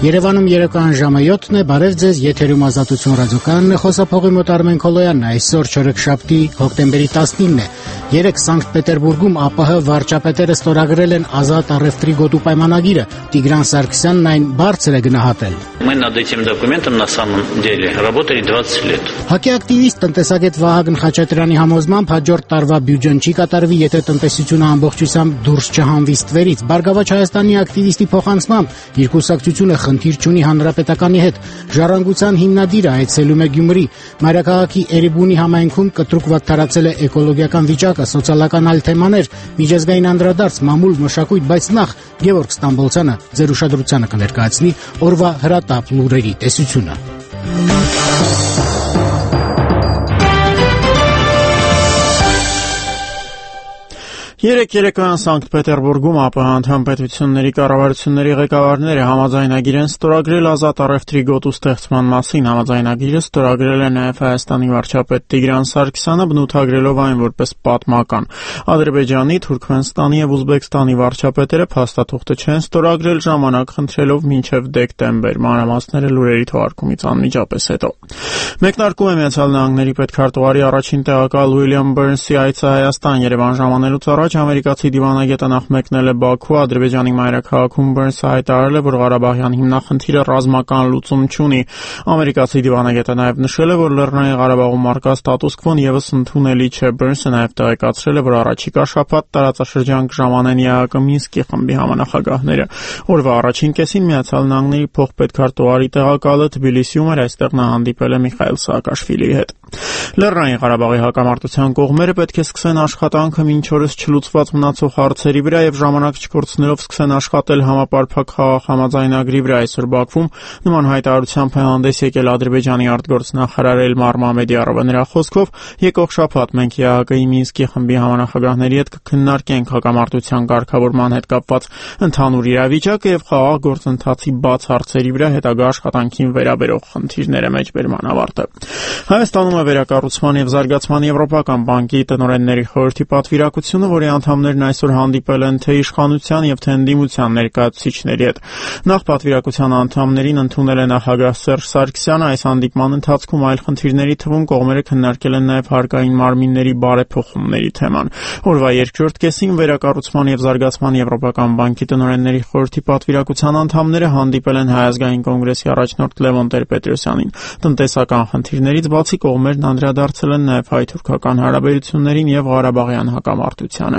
Երևանում երեկոյան ժամը 7-ն է, բարև ձեզ, եթերում Ազատություն ռադիոկայանն է, խոսափողի մոտ Արմեն Քոլոյանն է, այսօր չորեքշաբթի հոկտեմբերի 19-ն է։ Երեկ Սանկտ Պետերբուրգում ԱՊՀ վարչապետերը ստորագրել են ազատ առևտրի գոտու պայմանագիրը, Տիգրան Սարգսյանն այն բարձր է գնահատել։ Мы над этим документом на самом деле работали 20 лет. ՀԱԿ-ի ակտիվիստ տնտեսագետ Վահագն Խաչատրյանի համոզմամբ հաջորդ տարվա բյուջեն չի կատարվի, եթե տնտեսությունը ամբողջությամբ դուրս չհանվի ստվերից։ Բարգավաճ Հայաստանի ակտիվիստի փոխանցմամբ իր կուսակցությունը խնդիր չունի հանրապետականի հետ։ Ժառանգության հիմնադիրը այցելում է Գյումրի։ Մայրաքաղաքի Էրիբունի համայնքում կտրուկ վատթարացել է էկոլոգիական վիճակը, սոցիալական այլ թեմաներ, միջազգային անդրադարձ, մամուլ, մշակույթ, բայց նախ Գևորգ Ստամբոլցյանը ձեր ուշադրությանը կներկայացնի օրվա հրատապ լուրերի տեսությունը։ Երեկոյան Սանկտ Պետերբուրգում ԱՊՀ անդամ պետությունների կառավարությունների ղեկավարները համաձայնագիր են ստորագրել ազատ առևտրի գոտու ստեղծման մասին։ Համաձայնագիրը ստորագրել է նաև Հայաստանի վարչապետ Տիգրան Սարգսյանը, բնութագրելով այն որպես պատմական։ Ադրբեջանի, Թուրքմենստանի եւ Ուզբեկստանի վարչապետերը փաստաթուղթը չեն ստորագրել, ժամանակ խնդրելով մինչև դեկտեմբեր։ Մանրամասները լուրերի թողարկումից անմիջապես հետո։ Մեկնարկում է Միացյալ Նահանգների պետքարտուղարի առաջին տեղակալ Ուիլյամ Բըրնսի այցը Հայաստան։ Երևան ժամանելուց առաջ ամերիկացի դիվանագետը նախ մեկնել է Բաքու, Ադրբեջանի մայրաքաղաքում Բըրնսը հայտարարել է, որ Ղարաբաղյան հիմնախնդիրը ռազմական լուծում չունի։ Ամերիկացի դիվանագետը նաև նշել է, որ Լեռնային Ղարաբաղում առկա ստատուս քվոն եւս ընդունելի չէ։ Բըրնսը նաև տեղեկացրել է, որ առաջիկա շաբաթ տարածաշրջան կժամանեն ԵԱՀԿ Մինսկի խմբի համանախագահները։ Օրվա առաջին կեսին Միացյալ Նահանգների փոխպետքարտուղարի տեղակալը Թբիլիսիում էր, այստեղ նա հանդիպել է Միխայիլ Սաակաշվիլիի հետ։ Լեռնային Ղարաբաղի հակամարտության կողմերը պետք է սկսեն աշխատանքը մինչ օրս չլուծված մնացող հարցերի վրա եւ ժամանակ չկորցնելով սկսեն աշխատել համապարփակ խաղաղ համաձայնագրի վրա։ Այսօր Բաքվում նման հայտարարությամբ է հանդես եկել Ադրբեջանի արտգործնախարար Էլմար Մամեդիարովը։ Նրա խոսքով եկող շաբաթ մենք ԵԱՀԿ-ի Մինսկի խմբի համանախագահների հետ կքննարկենք հակամարտության կարգավորման հետ կապված ընդհանուր իրավիճակը եւ խաղաղ գործընթացի բաց հարցերի վրա հետագա աշխատանքին վերաբերող խնդիրները մեջբերման ավարտը։ Հայաստանում է Վերակառուցման եւ Զարգացման Եվրոպական բանկի տնօրենների խորհրդի պատվիրակությունը, որի անդամներն այսօր հանդիպել են թե իշխանության եւ թե ընդդիմության ներկայացուցիչների հետ։ Նախ պատվիրակության անդամներին ընդունել է նախագահ Սերժ Սարգսյանը։ Այս հանդիպման ընթացքում այլ խնդիրների թվում կողմերը քննարկել են նաեւ հարկային մարմինների բարեփոխումների թեման։ Օրվա երկրորդ կեսին Վերակառուցման եւ Զարգացման Եվրոպական բանկի տնօրենների խորհրդի պատվիրակության անդամները հանդիպել են Հայ ազգային կոնգրեսի առաջնորդ Լևոն Տեր-Պետրոսյանին։ Տնտեսական խնդիրներից բացի կողմերն անդրադարձել են նաեւ հայ-թուրքական հարաբերություններին եւ Ղարաբաղյան հակամարտությանը։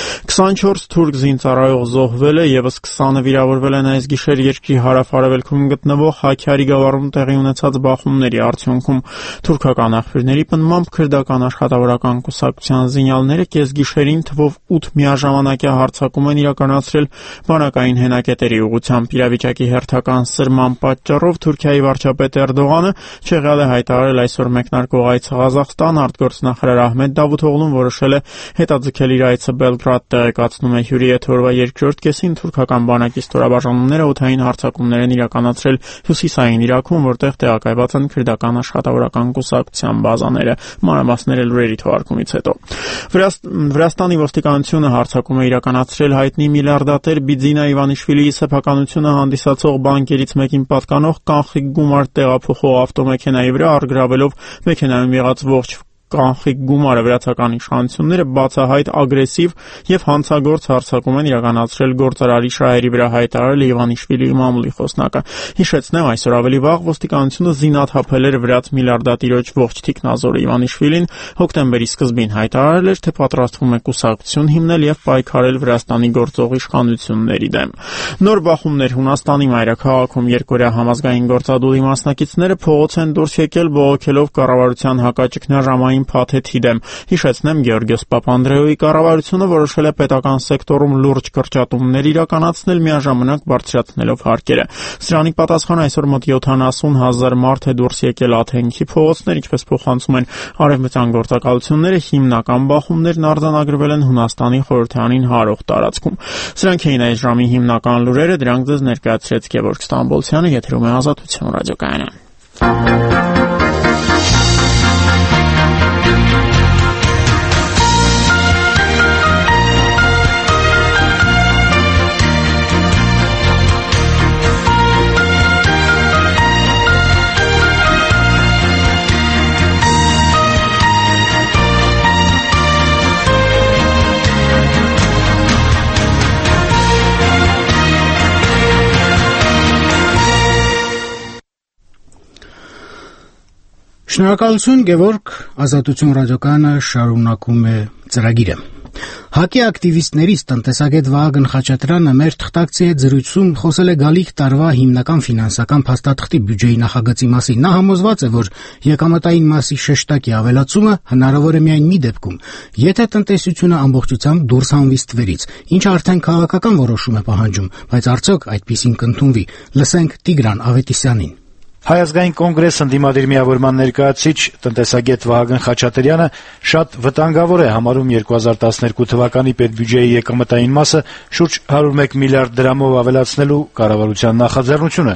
24 թուրք զինծառայող զոհվել է, եւս 20-ը վիրավորվել են այս գիշեր երկրի հարավ-արևելքում գտնվող Հաքյարի գավառում տեղի ունեցած բախումների արդյունքում։ Թուրքական աղբյուրների պնդմամբ քրդական աշխատավորական կուսակցության զինյալները կեսգիշերին թվով 8 միաժամանակյա հարձակում են իրականացրել բանակային հենակետերի ուղղությամբ։ Իրավիճակի հերթական սրման պատճառով Թուրքիայի վարչապետ Էրդողանը չեղյալ է հայտարարել այսօր մեկնարկող այցը Ղազախստան։ Արտգործնախարար Ահմեդ Դավութօղլուն որոշել է հետաձգել իր այցը Բելգրադ, տեղեկացնում է հյուրի հետ։ Օրվա երկրորդ կեսին թուրքական բանակի ստորաբաժանումները օդային հարձակումներ են իրականացրել հյուսիսային Իրաքում, որտեղ տեղակայված են քրդական աշխատավորական կուսակցության բազաները։ Մանրամասները լուրերի թողարկումից հետո։ Վրաստանի ոստիկանությունը հարձակում է իրականացրել հայտնի միլիարդատեր Բիձինա Իվանիշվիլիի սեփականությունը հանդիսացող բանկերից մեկին պատկանող կանխիկ գումար տեղափոխող ավտոմեքենայի վրա, առգրավելով մեքենայում եղած ողջ կանխիկ գումարը։ Վրացական իշխանությունները բացահայտ ագրեսիվ եւ հանցագործ հարձակում են իրականացրել գործարարի շահերի վրա, հայտարարել է Իվանիշվիլիի մամուլի խոսնակը։ Հիշեցնեմ, այսօր ավելի վաղ ոստիկանությունը զինաթափել էր վրաց միլիարդատիրոջ ողջ թիկնազորը։ Իվանիշվիլին հոկտեմբերի սկզբին հայտարարել էր, թե պատրաստվում է կուսակցություն հիմնել եւ պայքարել Վրաստանի գործող իշխանությունների դեմ։ Նոր բախումներ Հունաստանի մայրաքաղաքում երկօրյա համազգային գործադուլի մասնակիցները փողոց են դուրս եկել բողոքելով կառավարության հակաճգնաժամային փաթեթի դեմ։ Հիշեցնեմ, Գեորգիոս Պապանդրեոյի կառավարությունը որոշել է պետական սեկտորում լուրջ կրճատումներ իրականացնել, միաժամանակ բարձրացնելով հարկերը։ Սրանի պատասխան այսօր մոտ 70,000 մարդ է դուրս եկել Աթենքի փողոցներ, ինչպես փոխանցում են արևմտյան գործակալությունները, հիմնական բախումներն արձանագրվել են Հունաստանի խորհրդարանին հարող տարածքում։ Սրանք էին այս ժամի հիմնական լուրերը, դրանք ձեզ ներկայացրեց Գևորգ Ստամբոլցյանը, եթերում է Ազատություն ռադիոկայանը։ Շնորհակալություն, Գևորգ, Ազատություն ռադիոկայանը շարունակում է ծրագիրը։ ՀԱԿ-ի ակտիվիստներից տնտեսագետ Վահագն Խաչատրյանը մեր թղթակցի հետ զրույցում խոսել է գալիք տարվա հիմնական ֆինանսական փաստաթղթի բյուջեի նախագծի մասին։ Նա համոզված է, որ եկամտային մասի շեշտակի ավելացումը հնարավոր է միայն մի դեպքում, եթե տնտեսությունը ամբողջությամբ դուրս հանվի ստվերից, ինչը արդեն քաղաքական որոշում է պահանջում, բայց արդյոք այդպիսին կընդունվի։ Լսենք Տիգրան Ավետիսյանին։ Հայ ազգային կոնգրես ընդդիմադիր միավորման ներկայացուցիչ տնտեսագետ Վահագն Խաչատրյանը շատ վտանգավոր է համարում 2012 թվականի պետբյուջեի եկամտային մասը շուրջ 101 միլիարդ դրամով ավելացնելու կառավարության նախաձեռնությունը։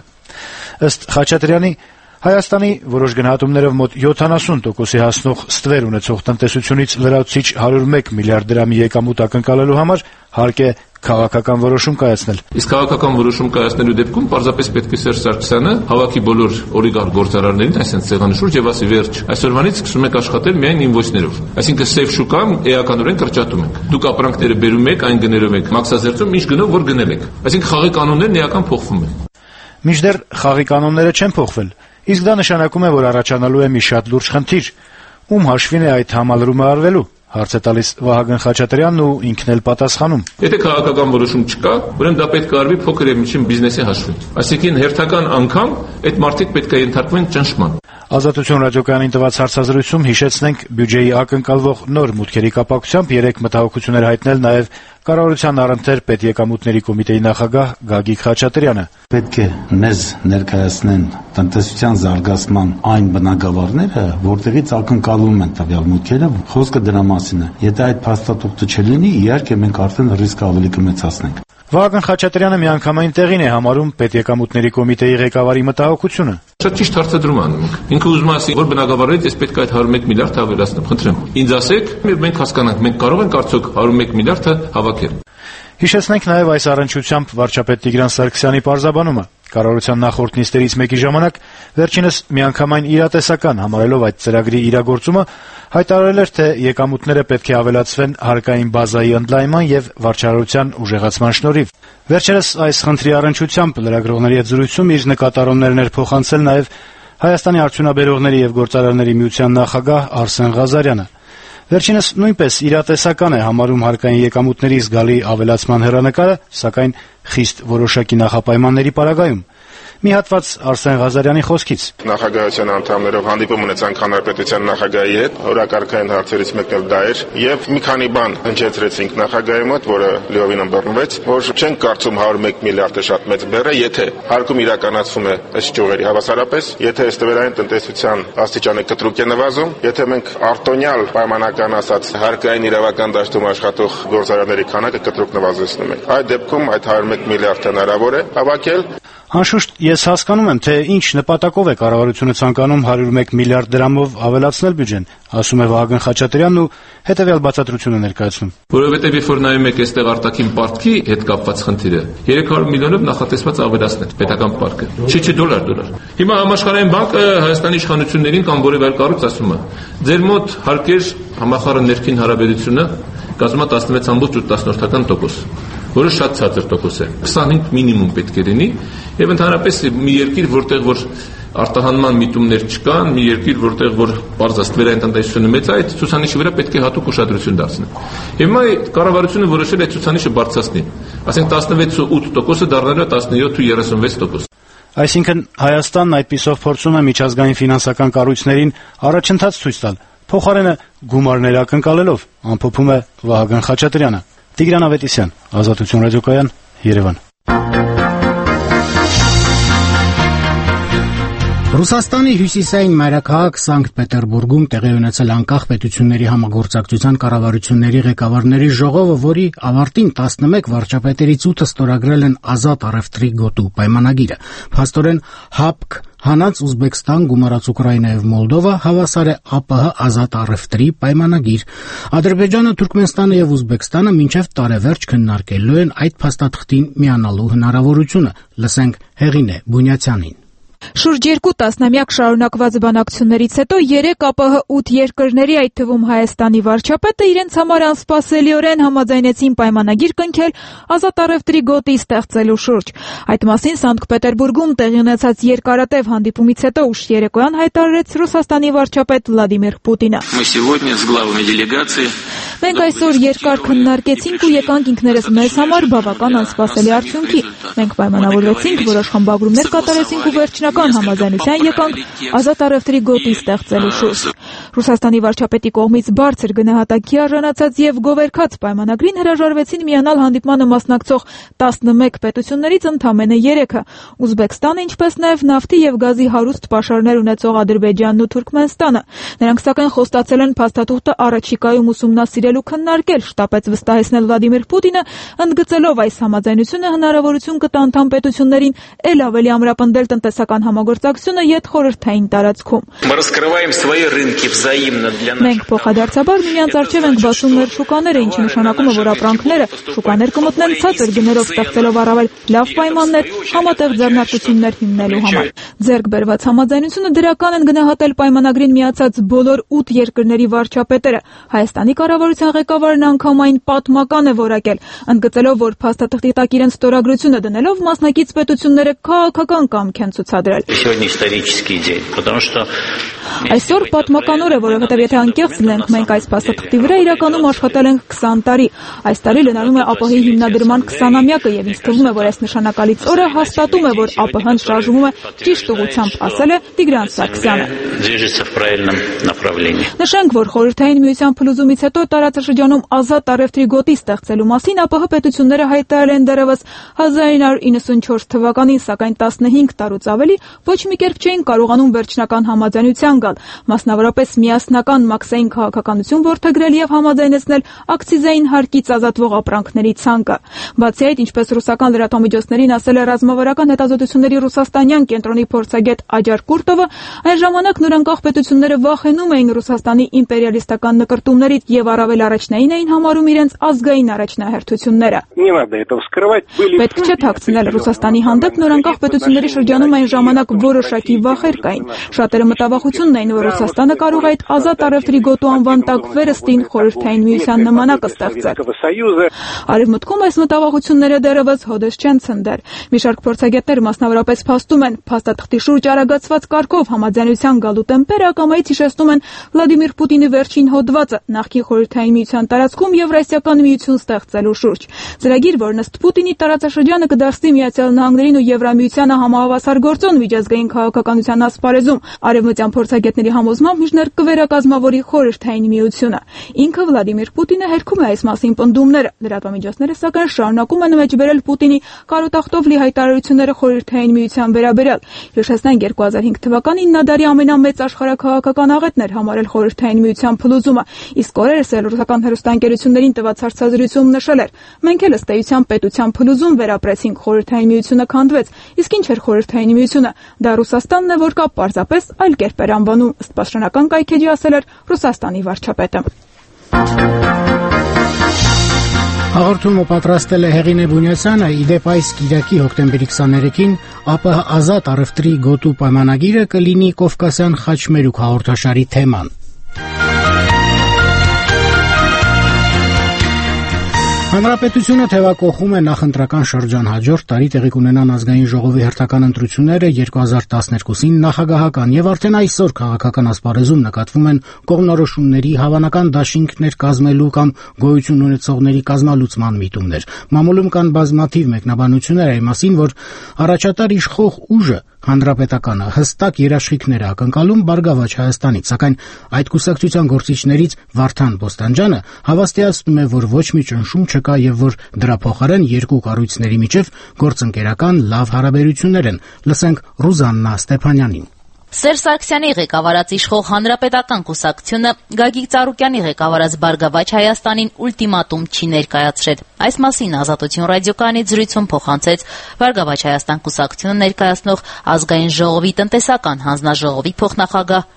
Ըստ Խաչատրյանի, Հայաստանի որոշ գնահատումներով մոտ 70%-ի հասնող ստվեր ունեցող տնտեսությունից լրացուցիչ 101 միլիարդ դրամի եկամուտ ակնկալելու համար հարկ է քաղաքական որոշում կայացնել։ Իսկ քաղաքական որոշում կայացնելու դեպքում պարզապես պետք է Սերժ Սարգսյանը հավաքի բոլոր օլիգարխ գործարարներին, այսինքն սեղանի շուրջ եւ ասի վերջ, այսօրվանից սկսում եք աշխատել միայն ինվոյսներով։ Այսինքն սև շուկան էականորեն կրճատում ենք։ Դուք ապրանքները բերում եք, այն գներով եք, մաքսազերծում, ինչ գնով որ գնել եք։ Այսինքն խաղի կանոններն էական փոխվում են։ Մինչդեռ խաղի կանոնները չեն փոխվել։ Իսկ դա նշանակում է, որ առաջանալու է մի շատ լուրջ խնդիր։ Ում հաշվին է այդ համալրումը արվելու։ Հարց է տալիս Վահագն Խաչատրյանն ու ինքն էլ պատասխանում։ Եթե քաղաքական որոշում չկա, ուրեմն դա պետք է արվի փոքր եւ միջին բիզնեսի հաշվին։ Այսինքն հերթական անգամ այդ մարդիկ պետք է ենթարկվեն ճնշման։ Ազատություն ռադիոկայանին տված հարցազրույցում հիշեցնենք բյուջեի ակնկալվող նոր մուտքերի կապակցությամբ 3 մտահոգություններ հայտնել նաև կառավարության առընթեր պետեկամուտների կոմիտեի նախագահ Գագիկ Խաչատրյանը։ Պետք է մեզ ներկայացնեն տնտեսության զարգացման այն բնագավառները, որտեղից ակնկալվում են տվյալ մուտքերը, խոսքը դրա մասին է։ Եթե այդ փաստաթուղթը չլինի, իհարկե մենք արդեն ռիսկը ավելի կմեծացնենք։ Վահագն Խաչատրյանը միանգամայն տեղին է համարում պետեկամուտների կոմիտեի ղեկավարի մտահոգությունը։ Շատ ճիշտ հարցադրում անում ենք։ Ինքը ուզում է ասի, որ բնակավարներից ես պետք է այդ 101 միլիարդ ավելացնեմ։ Խնդրեմ, ինձ ասեք, մենք հասկանանք, մենք կարող ենք արդյոք 101 միլիարդը հավաքել։ Հիշեցնենք նաև այս առնչությամբ վարչապետ Տիգրան Սարգսյանի պարզաբանումը։ Կառավարության նախորդ նիստերից մեկի ժամանակ վերջինս միանգամայն իրատեսական համարելով այդ ծրագրի իրագործումը հայտարարել էր, թե եկամուտները պետք է ավելացվեն հարկային բազայի ընդլայնման եւ վարչարարության ուժեղացման շնորհիվ։ Վերջերս այս խնդրի առնչությամբ լրագրողների հետ զրույցում իր նկատառումներն էր փոխանցել նաև Հայաստանի արդյունաբերողների եւ գործարարների միության նախագահ Արսեն Ղազարյանը։ Վերջինս նույնպես իրատեսական է համարում հարկային եկամուտների զգալի ավելացման հեռանկարը, սակայն խիստ որոշակի նախապայմանների պարագայում։ Մի հատված Արսեն Ղազարյանի խոսքից. Նախագահության անդամներով հանդիպում ունեցանք հանրապետության նախագահի հետ, օրակարգային հարցերից մեկն էլ դա էր, եւ մի քանի բան հնչեցրեցինք նախագահի մոտ, որը լիովին ըմբռնվեց, որ չենք կարծում 101 միլիարդը շատ մեծ բեռ է, եթե հարկում իրականացվում է ըստ ճյուղերի հավասարապես, եթե ստվերային տնտեսության աստիճանը կտրուկ է նվազում, եթե մենք արտոնյալ պայմանական ասած հարկային իրավական դաշտում աշխատող գործարարների քանակը կտրուկ նվազեցնում ենք։ Այդ դեպքում այդ 101 միլիարդ հնարավոր է հավաքել։ Անշուշտ ես հասկանում եմ, թե ինչ նպատակով է կառավարությունը ցանկանում 101 միլիարդ դրամով ավելացնել բյուջեն, ասում է Վահագն Խաչատրյանն ու հետևյալ բացատրությունը ներկայացնում։ Որովհետև երբ որ նայում եք այստեղ արտաքին պարտքի հետ կապված խնդիրը, 300 միլիոնով նախատեսված ավելացնել պետական պարտքը, չէ դոլար։ Հիմա համաշխարհային բանկը Հայաստանի իշխանություններին կամ որևէ այլ կառույց ասում է. ձեր մոտ հարկեր համախառն ներքին հարաբերությունը կազմում է 16.8%, որը շատ ցածր տոկոս է։ 25 մինիմում պետք է լինի եւ ընդհանրապես մի երկիր, որտեղ որ արտահանման միտումներ չկան, մի երկիր, որտեղ որ բարձրաստվերային տնտեսությունը մեծ է, այդ ցուցանիշի վրա պետք է հատուկ ուշադրություն դարձնել։ Հիմա կառավարությունը որոշել է ցուցանիշը բարձրացնել, ասենք 16.8%-ը դառնալու է 17.36%։ Այսինքն Հայաստանն այդպիսով փորձում է միջազգային ֆինանսական կառույցներին առաջընթաց ցույց տալ, փոխարենը գումարներ ակնկալելով, ամփոփում է Վահագն Խաչատրյանը։ Տիգրան Ավետիսյան, Ազատություն ռադիոկայան, Երևան։ Ռուսաստանի հյուսիսային մայրաքաղաք Սանկտ Պետերբուրգում տեղի ունեցել անկախ պետությունների համագործակցության կառավարությունների ղեկավարների ժողովը, որի ավարտին 11 վարչապետերից 8-ը ստորագրել են ազատ առևտրի գոտու պայմանագիրը։ Փաստորեն ՀԱՊԿ, Հանած Ուզբեկստան, գումարած Ուկրաինա եւ Մոլդովա հավասար է ԱՊՀ ազատ առևտրի պայմանագիր։ Ադրբեջանը, Թուրքմենստանը եւ Ուզբեկստանը մինչեւ տարեվերջ քննարկելու են այդ փաստաթղթին միանալու հնարավորությունը։ Լսենք Հեղինե Բունյացյանին։ Շուրջ 2 տասնամյակ շարունակված բանակցություններից հետո 3 ԱՊՀ 8 երկրների, այդ թվում Հայաստանի վարչապետը իրենց համար անսպասելիորեն համաձայնեցին պայմանագիր կնքել ազատ առևտրի գոտի ստեղծելու շուրջ։ Այդ մասին Սանկտ Պետերբուրգում տեղի ունեցած երկարատև հանդիպումից հետո ուշ երեկոյան հայտարարեց Ռուսաստանի վարչապետ Վլադիմիր Պուտինը։ Մենք այսօր երկար քննարկեցինք ու եկանք ինքներս մեզ համար բավական անսպասելի արդյունքի։ Մենք պայմանավորվեցինք, որոշ խմբագրումներ կատարեցինք ու վերջնական համաձայնության եկանք ազատ առևտրի գոտի ստեղծելու շուրջ։ Ռուսաստանի վարչապետի կողմից բարձր գնահատակի արժանացած եւ գովերքած պայմանագրին հրաժարվեցին միանալ հանդիպմանը մասնակցող 11 պետություններից ընդամենը 3-ը՝ Ուզբեկստանը, ինչպես նաեւ նավթի եւ գազի հարուստ պաշարներ ունեցող Ադրբեջանն ու Թուրքմենստանը։ Նրանք սակայն խոստացել են փաստաթուղթը առաջիկայում ուսումնասիրել ու քննարկել, շտապեց վստահեցնել Վլադիմիր Պուտինը, ընդգծելով այս համաձայնությունը հնարավորություն կտա անդամ պետություններին ել ավելի ամրապնդել տնտեսական համագործակցությունը յետխորհրդային տարածքում։ Մենք փոխադարձաբար միմյանց առջև ենք բացում մեր շուկաները, ինչը նշանակում է, որ ապրանքները շուկաներ կմտնեն ցածր գներով, ստեղծելով առավել լավ պայմաններ համատեղ ձեռնարկություններ հիմնելու համար։ Ձեռք բերված համաձայնությունը դրական են գնահատել պայմանագրին միացած բոլոր 8 երկրների վարչապետերը։ Հայաստանի կառավարության ղեկավարն անգամ այն պատմական է որակել, ընդգծելով, որ փաստաթղթի տակ իրենց ստորագրությունը դնելով մասնակից պետությունները քաղաքական կամք են ցուցադրել։ Այսօր պատմական օր է, որովհետև եթե անկեղծ լինենք, մենք այս փաստաթղթի վրա իրականում աշխատել ենք 20 տարի։ Այս տարի լնանում է ԱՊՀ-ի հիմնադրման 20-ամյակը եւ ինձ թվում է, որ այս նշանակալից օրը հաստատում է, որ ԱՊՀ-ն շարժվում է ճիշտ ուղղությամբ, ասել է Տիգրան Սարգսյանը։ Նշենք, որ Խորհրդային Միության փլուզումից հետո տարածաշրջանում ազատ առևտրի գոտի ստեղծելու մասին ԱՊՀ պետությունները հայտարարել են դեռևս 1994 թվականին, սակայն 15 տարուց ավելի ոչ մի կերպ չէին կարողանում վերջնական համաձայնության գալ, մասնավորապես միասնական մաքսային քաղաքականություն որդեգրել եւ համաձայնեցնել ակցիզային հարկից ազատվող ապրանքների ցանկը։ Բացի այդ, ինչպես ռուսական լրատվամիջոցներին ասել է ռազմավարական հետազոտությունների ռուսաստանյան կենտրոնի փորձագետ Աջար Կուրտովը, այն ժամանակ նորանկախ պետությունները վախենում էին Ռուսաստանի իմպերիալիստական նկրտումներից եւ առավել առաջնային էին համարում իրենց ազգային առաջնահերթությունները։ Պետք չէ թաքցնել, Ռուսաստանի հանդեպ նորանկախ պետությունների շրջանում այն ժամանակ որոշակի վախեր կային։ Շատերը մտավախությունն էին, որ Ռուսաստանը կարող է այդ ազատ առևտրի գոտու անվան տակ վերստին Խորհրդային Միության նմանակը ստեղծել։ Արևմուտքում այս մտավախությունները դեռևս հոդես չեն ցնդել։ Մի շարք փորձագետներ մասնավորապես փաստում են, փաստաթղթի շուրջ արագացված կարգով համաձայնության գալու տեմպերը ակամայից հիշեցնում են Վլադիմիր Պուտինի վերջին հոդվածը նախկին Խորհրդային Միության տարածքում Եվրասիական միություն ստեղծելու շուրջ։ Ծրագիր, որն ըստ Պուտինի տարածաշրջանը կդարձնի Միացյալ Նահանգներին ու Եվրամիությանը համահավասար գործոն միջազգային քաղաքականության ասպարեզում։ Արևմտյան փորձագետների համոզմամբ միջներ կվերակազմավորի Խորհրդային Միությունը։ Ինքը Վլադիմիր Պուտինը հերքում է այս մասին պնդումները։ Լրատվամիջոցները սակայն շարունակում են մեջբերել Պուտինի կարոտախտով լի հայտարարությունները Խորհրդային Միության վերաբերյալ։ Հիշեցնենք 2005 թվականին նա դարի ամենամեծ աշխարհաքաղաքական աղետն էր համարել Խորհրդային Միության փլուզումը, իսկ օրերս էլ ռուսական հեռուստաընկերություններին տված հարցազրույցում նշել էր. մենք էլ ըստ էության պետության փլուզում վերապրեցինք, Խորհրդային Միությունը քանդվեց, իսկ ինչ էր Խորհրդային Միությունը, դա Ռուսաստանն է, որ կա, պարզապես այլ կերպ էր անվանում, ըստ պաշտոնական կայքեջի ասել էր Ռուսաստանի վարչապետը։ Հաղորդումը պատրաստել է Հեղինե Բունյասյանը, իդեպ այս կիրակի հոկտեմբերի 23-ին ԱՊՀ ազատ առևտրի գոտու պայմանագիրը կլինի Կովկասյան խաչմերուկ հաղորդաշարի թեման։ Հանրապետությունը թևակողում է նախընտրական շրջան, հաջորդ տարի տեղի կունենան ազգային ժողովի հերթական ընտրությունները 2012-ին նախագահական եւ արդեն այսօր քաղաքական ասպարեզում նկատվում են կողմնորոշումների, հավանական դաշինքներ կազմելու կամ գոյություն ունեցողների կազմալուծման միտումներ։ Մամուլում կան բազմաթիվ մեկնաբանություններ այն մասին, որ առաջատար իշխող ուժը Հանրապետականը հստակ երաշխիքներ է ակնկալում Բարգավաճ Հայաստանից, սակայն այդ կուսակցության գործիչներից Վարդան Բոստանջյանը հավաստիացնում է, որ ոչ մի ճնշում չկա եւ որ դրա փոխարեն երկու կառույցների միջև գործընկերական լավ հարաբերություններ են։ Լսենք Ռուզաննա Ստեփանյանին։ Սերժ Սարգսյանի ղեկավարած իշխող Հանրապետական կուսակցությունը Գագիկ Ծառուկյանի ղեկավարած Բարգավաճ Հայաստանին ուլտիմատում չի ներկայացրել։ Այս մասին Ազատություն ռադիոկայանի զրույցում փոխանցեց Բարգավաճ Հայաստան կուսակցությունը ներկայացնող ազգային ժողովի տնտեսական հանձնաժողովի փոխնախագահ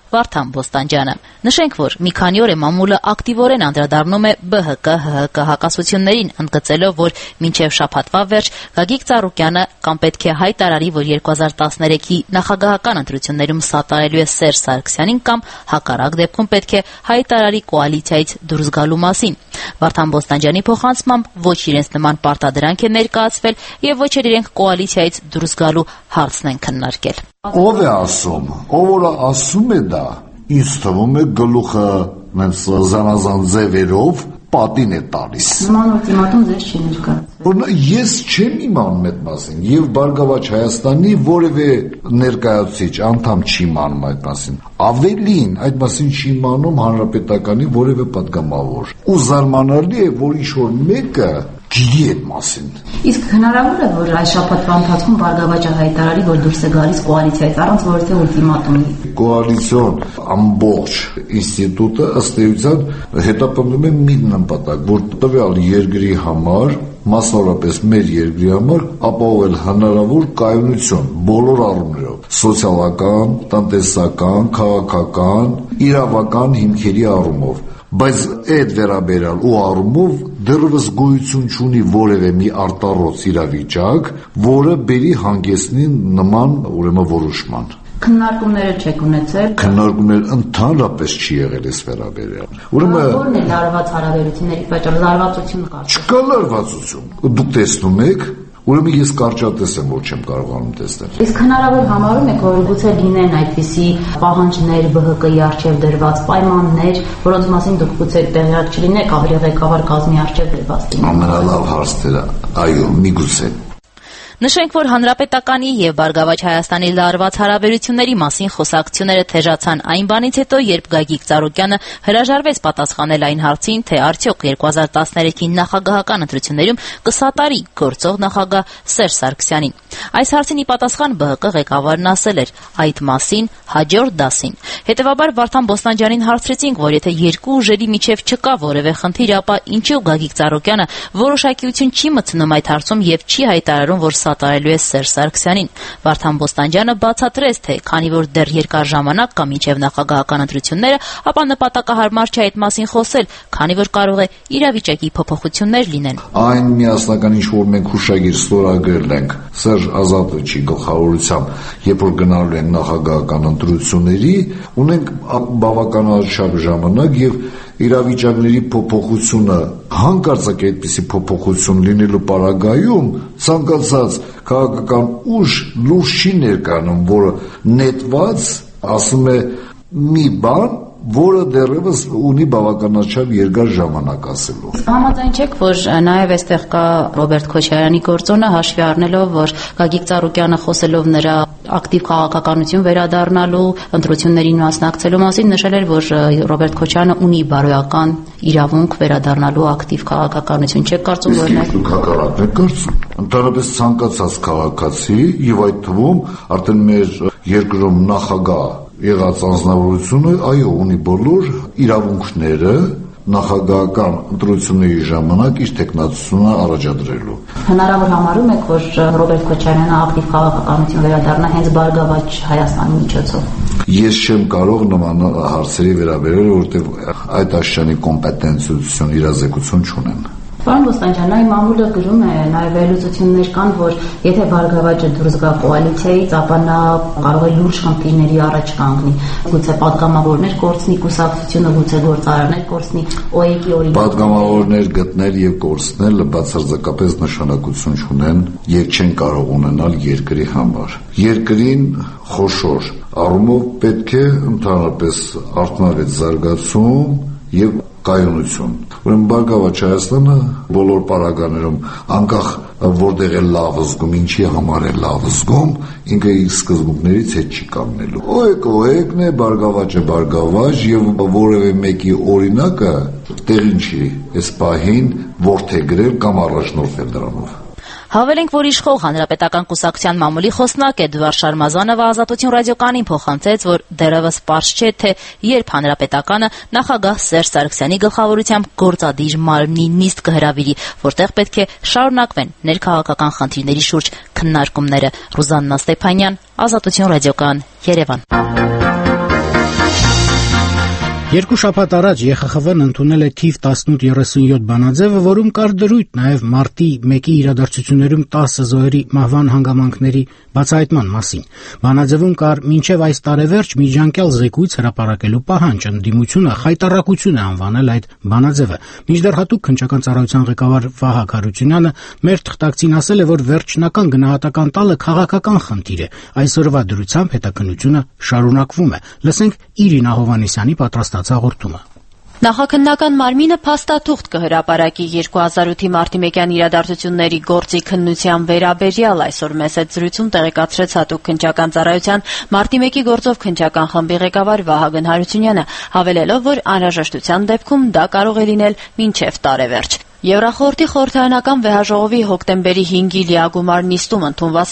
Վարդան Բոստանջյանը։ Նշենք, որ մի քանի օր է մամուլը ակտիվորեն անդրադառնում է ԲՀԿ-ՀՀԿ հակասություններին, ընդգծելով, որ մինչև շաբաթվա վերջ Գագիկ Ծառուկյանը կամ պետք է հայտարարի, որ 2013-ի նախագահական ընտրություններում սատարելու է Սերժ Սարգսյանին, կամ հակառակ դեպքում պետք է հայտարարի կոալիցիայից դուրս գալու մասին։ Վարդան Բոստանջյանի փոխանցմամբ ոչ իրենց նման պարտադրանք է ներկայացվել եւ ոչ էլ իրենք կոալիցիայից դուրս գալու հարցն են քննարկել։ Ով է ասում, ով որ ասում է դա, ինձ թվում է գլուխը նենց զանազան ձևերով պատին է տալիս։ Նման ուլտիմատում ձեզ չի ներկայացել։ Ես չեմ իմանում այդ մասին, եւ Բարգավաճ Հայաստանի որևէ ներկայացուցիչ անդամ չի իմանում այդ մասին։ Ավելին, այդ մասին չի իմանում հանրապետականի որևէ պատգամավոր։ Ու զարմանալի է, որ ինչ-որ մեկը գիտի այդ մասին։ Իսկ հնարավոր է, որ այս շաբաթվա ընթացքում Բարգավաճը հայտարարի, որ դուրս է գալիս կոալիցիայից, առանց որևէ ուլտիմատումի։ Կոալիցիոն ամբողջ ինստիտուտը ըստ էության հետապնդում է մի նպատակ, որ տվյալ երկրի համար, մասնավորապես մեր երկրի համար, ապահովել հնարավոր կայունություն բոլոր առումներով՝ սոցիալական, տնտեսական, քաղաքական, իրավական հիմքերի առումով։ Բայց այդ վերաբերյալ ու առումով դեռևս գոյություն չունի որևէ մի արտառոց իրավիճակ, որը բերի հանգեցնի նման ուրեմն որոշման։ Քննարկումները չեք ունեցել։ Քննարկումներ ընդհանրապես չի եղել այս վերաբերյալ։ Ուրեմն ո՞րն է լարված հարաբերությունների պատճառը, լարվածություն կա։ Չկա լարվածություն։ Դուք տեսնում եք, ուրեմն ես կարճատես եմ, որ չեմ կարողանում տեսնել։ Իսկ հնարավոր համարում եք, որ գուցե լինեն այդպիսի պահանջներ ԲՀԿ-ի առջև դրված պայմաններ, որոնց մասին դուք գուցե տեղյակ չլինեք, ավելի ղեկավար կազմի առջև դրված լինեն։ Ամենալավ հարցերը, այո, միգուցե։ Նշենք, որ Հանրապետականի եւ Բարգավաճ Հայաստանի լարված հարաբերությունների մասին խոսակցությունները թեժացան այն բանից հետո, երբ Գագիկ Ծառուկյանը հրաժարվեց պատասխանել այն հարցին, թե արդյոք 2013-ի նախագահական ընտրություններում կսատարի գործող նախագահ Սերժ Սարգսյանին։ Այս հարցին ի պատասխան ԲՀԿ ղեկավարն ասել էր. այդ մասին հաջորդ դասին։ Հետևաբար Վարդան Բոստանջյանին հարցրեցինք, որ եթե երկու ուժերի միջև չկա որևէ խնդիր, ապա ինչու Գագիկ Ծառուկյանը որոշակիություն չի մտցնում այդ հարցում եւ չի հայտարարում, որ սատարելու է Սերժ Սարգսյանին։ Վարդան Բոստանջյանը բացատրեց, թե քանի որ դեռ երկար ժամանակ կա մինչև նախագահական ընտրությունները, ապա նպատակահարմար չէ այդ մասին խոսել, քանի որ կարող է իրավիճակի փոփոխություններ լինեն։ Այն միասնական ինչ որ մենք հուշագիր ստորագրել ենք Սերժ Ազատովիչի գլխավորությամբ, երբ որ գնալու են նախագահական ընտրությունների, ունենք բավականաչափ ժամանակ եւ իրավիճակների փոփոխությունը հանկարծակի այդպիսի փոփոխություն լինելու պարագայում ցանկացած քաղաքական ուժ լուրջ չի ներկայանում, որը նետված ասում է մի բան, որը դեռևս ունի բավականաչափ երկար ժամանակ ասելու։ Համաձայն չեք, որ նաև այստեղ կա Ռոբերտ Քոչարյանի գործոնը, հաշվի առնելով, որ Գագիկ Ծառուկյանը խոսելով նրա ակտիվ քաղաքականություն վերադառնալու, ընտրություններին մասնակցելու մասին նշել էր, որ Ռոբերտ Քոչարյանը ունի բարոյական իրավունք վերադառնալու ակտիվ քաղաքականություն։ Չեք կարծում, որ նա դուք հակառակն եք կարծում։ Ընդհանրապես ցանկացած քաղաքացի եւ այդ թվում արդեն մեր երկրում նախագահ եղած անձնավորությունը, այո, ունի բոլոր իրավունքները նախագահական ընտրությունների ժամանակ իր տեխնացությունը առաջադրելու։ Հնարավոր համարում եք, որ Ռոբերտ Քոչարյանը ակտիվ քաղաքականություն վերադառնա հենց Բարգավաճ Հայաստանի միջոցով։ Ես չեմ կարող նման հարցերի վերաբերել, որովհետև այդ աշճանի կոմպետենտություն, իրազեկություն չունեն։ Պարոն Բոստանջյան, այ մամուլը գրում է, նաև վերլուծություններ կան, որ եթե Բարգավաճը դուրս գա կոալիցիայից, ապա նա կարող է լուրջ խնդիրների առաջ կանգնի։ Գուցե պատգամավորներ կորցնի կուսակցությունը, գուցե գործարարներ կորցնի, ՕԵԿ-ի օրինակ։ Պատգամավորներ գտնել եւ կորցնել բացարձակապես նշանակություն չունեն եւ չեն կարող ունենալ երկրի համար։ Երկրին խոշոր առումով պետք է ընդհանրապես արդյունավետ զարգացում եւ կայունություն։ Ուրեմն Բարգավաճ Հայաստանը բոլոր պարագաներում անկախ որտեղ է լավ զգում, ինչի համար է լավ զգում, ինքը իր սկզբունքներից հետ չի կանգնելու։ ՕԵԿ-ն է, Բարգավաճը Բարգավաճ եւ որևէ մեկի օրինակը տեղին չի այս պահին որդեգրել կամ առաջնորդվել դրանով։ Հավելենք, որ իշխող Հանրապետական կուսակցության մամուլի խոսնակ Էդուարդ Շարմազանովը Ազատություն ռադիոկայանին փոխանցեց, որ դեռևս պարզ չէ, թե երբ Հանրապետականը նախագահ Սերժ Սարգսյանի գլխավորությամբ գործադիր մարմնի նիստ կհրավիրի, որտեղ պետք է շարունակվեն ներքաղաքական խնդիրների շուրջ քննարկումները։ Ռուզաննա Ստեփանյան, Ազատություն ռադիոկայան, Երևան։ Երկու շաբաթ առաջ ԵԽԽՎ-ն ընդունել է թիվ 1837 բանաձևը, որում կար դրույթ նաև մարտի 1-ի իրադարձություններում 10 զոհերի մահվան հանգամանքների բացահայտման մասին։ Բանաձևում կար մինչև այս տարեվերջ միջանկյալ զեկույց հրապարակելու պահանջ, ընդդիմությունը խայտառակություն է անվանել այդ բանաձևը։ Մինչդեռ հատուկ քննչական ծառայության ղեկավար Վահագ Հարությունյանը մեր թղթակցին ասել է, որ վերջնական գնահատական տալը քաղաքական խնդիր է։ Այսօրվա դրությամբ հետաքննությունը շարունակվում է։ Լսենք Իրինա Հովհաննիսյանի պատրաստած հաղորդումը։ Նախաքննական մարմինը փաստաթուղթ կհրապարակի 2008-ի մարտի 1-յան իրադարձությունների գործի քննության վերաբերյալ այսօր մեծ զրույցում տեղեկացրեց հատուկ քննչական ծառայության մարտի 1-ի գործով քննչական խմբի ղեկավար Վահագն Հարությունյանը, հավելելով, որ անհրաժեշտության դեպքում դա կարող է լինել մինչև տարեվերջ։ Եվրախորհրդի խորհրդարանական վեհաժողովի հոկտեմբերի 5-ի լիագումար նիստում ընդունված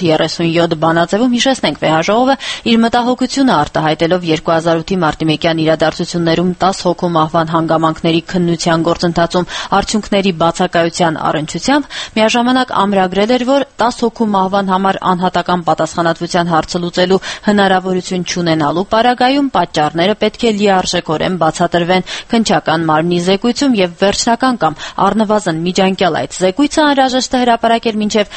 1837 բանաձևում հիշեցնենք վեհաժողովը իր մտահոգությունը արտահայտելով 2008-ի մարտի 1-յան իրադարձություններում 10 հոգու մահվան հանգամանքների քննության գործընթացում արդյունքների բացակայության առնչությամբ միաժամանակ ամրագրել էր, որ 10 հոգու մահվան համար անհատական պատասխանատվության հարցը լուծելու հնարավորություն չունենալու պարագայում պատճառները պետք է լիարժեքորեն բացատրվեն քննչական մարմնի զեկույցում եւ վերջնական կամ առնվազն միջանկյալ այդ զեկույցը անհրաժեշտ է հրապարակել մինչև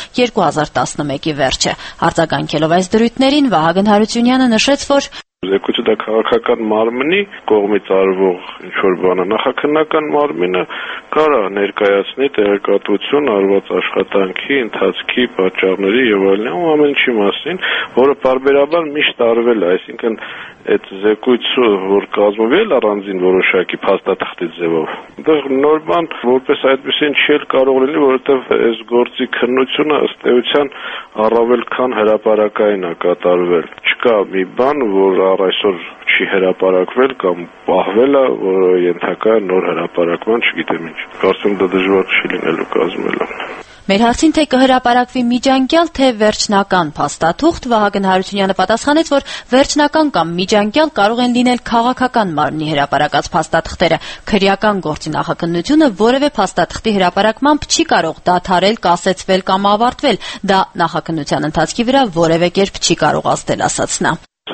2011-ի վերջը։ Արձագանքելով այս դրույթներին Վահագն Հարությունյանը նշեց, որ զեկույցը դա քաղաքական մարմնի կողմից արվող ինչ-որ բան է, նախաքննական մարմինը կարա ներկայացնի տեղեկատվություն արված աշխատանքի, ընթացքի, պատճառների եւ այլն ամեն ինչի մասին, որը պարբերաբար միշտ արվել է, այսինքն այդ զեկույցը, որ կազմվել առանձին որոշակի փաստաթղթի ձևով, դա նոր բան որպես այդպեսին չի կարող լինի, որովհետեւ այս գործի քննությունը ըստ էության առավել քան հրապարակային է կատարվել։ Չկա մի բան, որ այսօր չի հրապարակվել կամ պահվել է, որը ենթակա է նոր հրապարակման, չգիտեմ ինչ։ Կարծում դա դժվար չի լինելու կազմելը։ Մեր հարցին թե կհրապարակվի միջանկյալ, թե վերջնական փաստաթուղթ, Վահագն Հարությունյանը պատասխանեց, որ վերջնական կամ միջանկյալ կարող են լինել քաղաքական մարմնի հրապարակած փաստաթղթերը։ Քրեական գործի նախաքննությունը որևէ փաստաթղթի հրապարակմամբ չի կարող դադարել, կասեցվել կամ ավարտվել։ Դա նախաքննության ընթացքի վրա որևէ կերպ չի կարող ազդել, ասաց նա։ Սա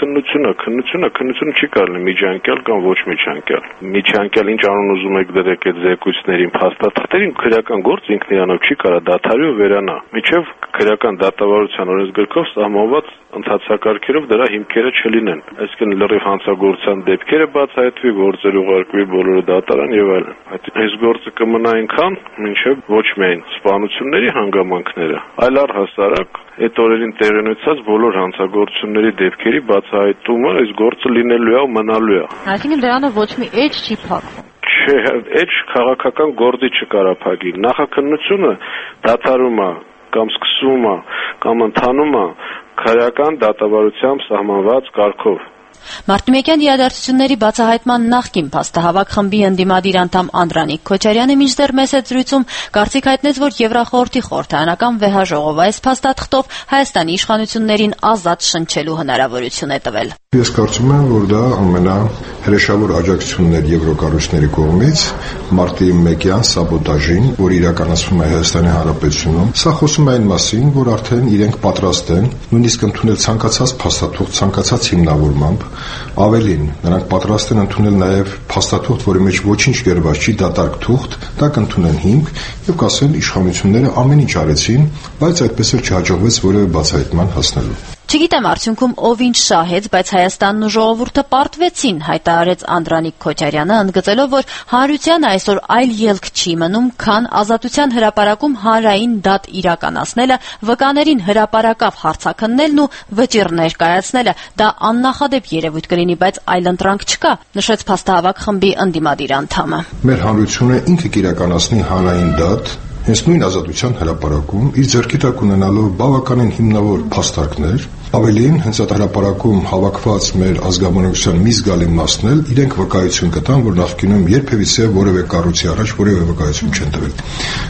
քննությունը չի կարելի միջանկյալ կամ ոչ միջանկյալ։ Միջանկյալ ինչ անուն ուզում եք դրեք այդ զեկույցներին, փաստաթղթերին, քրեական գործ ինքն իրանով չի կարա դադարի ու վերանա։ Միջև քրեական դատավարության օրենսգրքով սահմանված ընթացակարգերով դրա հիմքերը չլինեն։ Այսինքն լրիվ հանցագործության դեպքերը բացահայտվի, գործեր ուղարկվի բոլորը դատարան եւ այլն։ Այս գործը կմնա այնքան, մինչև ոչ միայն սպանությունների հանգամանքները, այլ առհասարակ այդ օրերին տեղի ունեցած բոլոր հանցագործությունների դեպքերի բացահայտումը այս գործը լինելու է ու մնալու է։ Այսինքն դրանով ոչ մի էջ չի փակվում։ Չէ, էջ քաղաքական գործի չկարա փակի։ Նախաքննությունը դադարում է կամ սկսվում է կամ ընթանում է քրեական դատավարությամբ սահմանված կարգով։ Մարտի 1-յան իրադարձությունների բացահայտման նախկին փաստահավաք խմբի ընդդիմադիր անդամ Անդրանիկ Քոչարյանը մինչդեռ մեծ զրույցում կարծիք հայտնեց, որ Եվրախորհրդի խորհրդարանական վեհաժողովը այս փաստաթղթով Հայաստանի իշխանություններին ազատ շնչելու հնարավորություն է տվել։ Ես կարծում եմ, որ դա ամենահրեշավոր աջակցությունն էր եվրոկառույցների կողմից մարտի 1-յան սաբոտաժին, որ իրականացվում է Հայաստանի Հանրապետությունում։ Սա խոսում է այն մասին, որ արդեն իրենք պատրաստ են նույնիսկ ընդունել ցանկացած փաստաթուղթ, ցանկացած հիմնավորմամբ, ավելին, նրանք պատրաստ են ընդունել նաև փաստաթուղթ, որի մեջ ոչինչ գրված չի, դատարկ թուղթ, դա կընդունեն հիմք եւ կասեն իշխանությունները ամեն ինչ արեցին, բայց այդպես էլ չհաջողվեց որևէ բացահայտման հասնելու։ Չգիտեմ արդյունքում ով ինչ շահեց, բայց Հայաստանն ու ժողովուրդը պարտվեցին, հայտարարեց Անդրանիկ Քոչարյանը, ընդգծելով, որ հանրությանը այսօր այլ ելք չի մնում, քան ազատության հրապարակում հանրային դատ իրականացնելը, վկաներին հրապարակավ հարցաքննելն ու վճիռ ներկայացնելը։ Դա աննախադեպ երևույթ կլինի, բայց այլ ընտրանք չկա, նշեց փաստահավաք խմբի ընդդիմադիր անդամը։ Մեր հանրությունը ինքը կիրականացնի հանրային դատ հենց նույն ազատության հրապարակում իր ձեռքի տակ ունենալով բավականին հիմնավոր փաստարկներ, ավելին հենց այդ հրապարակում հավաքված մեր ազգաբնակչության մի զգալի մասն էլ իրենք վկայություն կտան, որ նախկինում երբևիցե որևէ կառույցի առաջ որևէ վկայություն չեն տվել։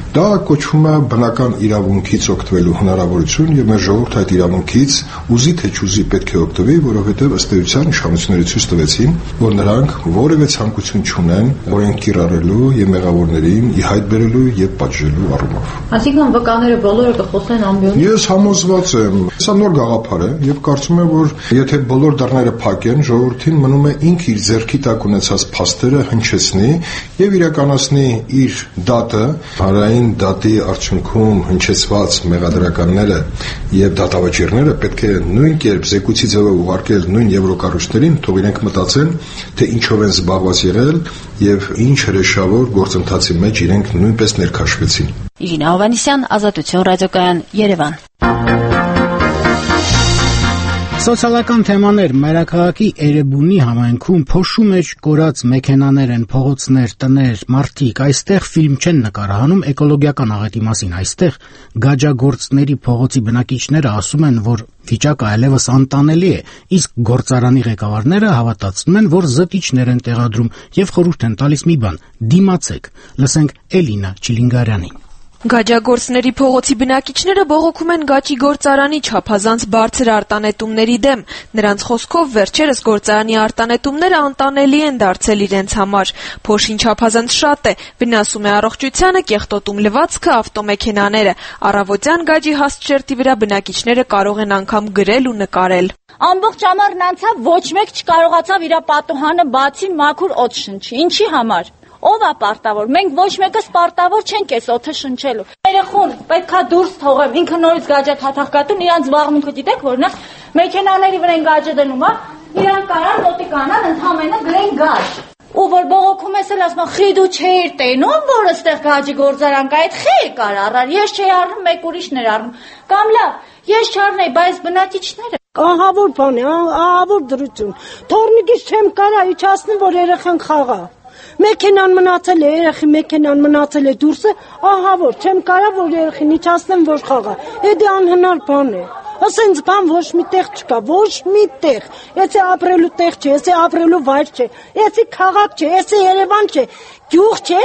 Դա կոչվում է բնական իրավունքից օգտվելու հնարավորություն եւ մեր ժողովուրդը այդ իրավունքից ուզի թե չուզի պետք է օգտվի, որովհետեւ ըստ էության իշխանությունները ցույց տվեցին, որ նրանք որևէ ցանկություն չունեն օրենք կիրառելու եւ մեղավորներին ի հայտ բերելու եւ պատժելու առումով։ Այսինքն վկաները բոլորը կխոսեն ամբողջ։ Ես համոզված եմ, սա նոր գաղափար է եւ կարծում եմ, որ եթե բոլոր դռները փակեն, ժողովրդին մնում է ինքը իր ձեռքի տակ ունեցած փաստերը հնչեցնի եւ իրականացնի իր դատը հանրային դատի արդյունքում հնչեցված մեղադրականները եւ դատավճիռները պետք է նույն կերպ զեկույցի ձևով ուղարկել նույն եվրոկառույցներին, թող իրենք մտածեն, թե ինչով են զբաղված եղել եւ ինչ հրեշավոր գործընթացի մեջ իրենք նույնպես ներքաշվեցին։ Իրինա Հովհաննիսյան, Ազատություն ռադիոկայան, Երևան։ Սոցիալական թեմաներ մայրաքաղաքի Էրեբունի համայնքում փոշու մեջ կորած մեքենաներ են, փողոցներ, տներ, մարդիկ, այստեղ ֆիլմ չեն նկարահանում էկոլոգիական աղետի մասին, այստեղ գաջագործների փողոցի բնակիչները ասում են, որ վիճակը այլևս անտանելի է, իսկ գործարանի ղեկավարները հավատացնում են, որ զտիչներ են տեղադրում եւ խորհուրդ են տալիս մի բան՝ դիմացեք։ Լսենք Էլինա Չիլինգարյանին։ Գաջագործների փողոցի բնակիչները բողոքում են Գաչի գործարանի չափազանց բարձր արտանետումների դեմ։ Նրանց խոսքով վերջերս գործարանի արտանետումները անտանելի են դարձել իրենց համար։ Փոշին չափազանց շատ է, վնասում է առողջությանը, կեղտոտում լվացքը, ավտոմեքենաները։ Առավոտյան Գաջի հաստ շերտի վրա բնակիչները կարող են անգամ գրել ու նկարել։ Ամբողջ ամառն անցավ, ոչ մեկ չկարողացավ իր պատուհանը բացի մաքուր օդ շնչի։ Ինչի համար։ Ով է պարտավոր։ Մենք ոչ մեկս պարտավոր չենք այս օդը շնչելու։ Երեխուն պետքա դուրս թողեմ, ինքը նորից գաջա թաթախկատուն, իրանց զբաղմունքը գիտեք որն է։ Մեքենաների վրա են գաջը դնում, հա։ Իրանք կարան մոտիկանան, ընդհանրապես գրեն գաջ։ Ու որ բողոքում ես էլ ասում, խի դու չէիր տենում, որ այստեղ գաջի գործարան կա, այդ խի կար առար, ես չէի առնում, մեկ ուրիշներ առնում։ Կամ լավ, ես չառնեի, բայց բնակիչները ահավոր բան է, ահավոր դրություն։ Թորնիկից չեմ կարա իջացնեմ, որ երեխան խաղա։ Մեքենան մնացել է, երեխի մեքենան մնացել է դուրսը, ահավոր, չեմ կարա, որ երեխին իջացնեմ, որ խաղա։ Էդի անհնար բան է։ Ասենց բան ոչ մի տեղ չկա, ոչ մի տեղ։ Եթե ապրելու տեղ չէ, եթե ապրելու վայր չէ, եթե քաղաք չէ, եթե Երևան չէ, գյուղ չէ,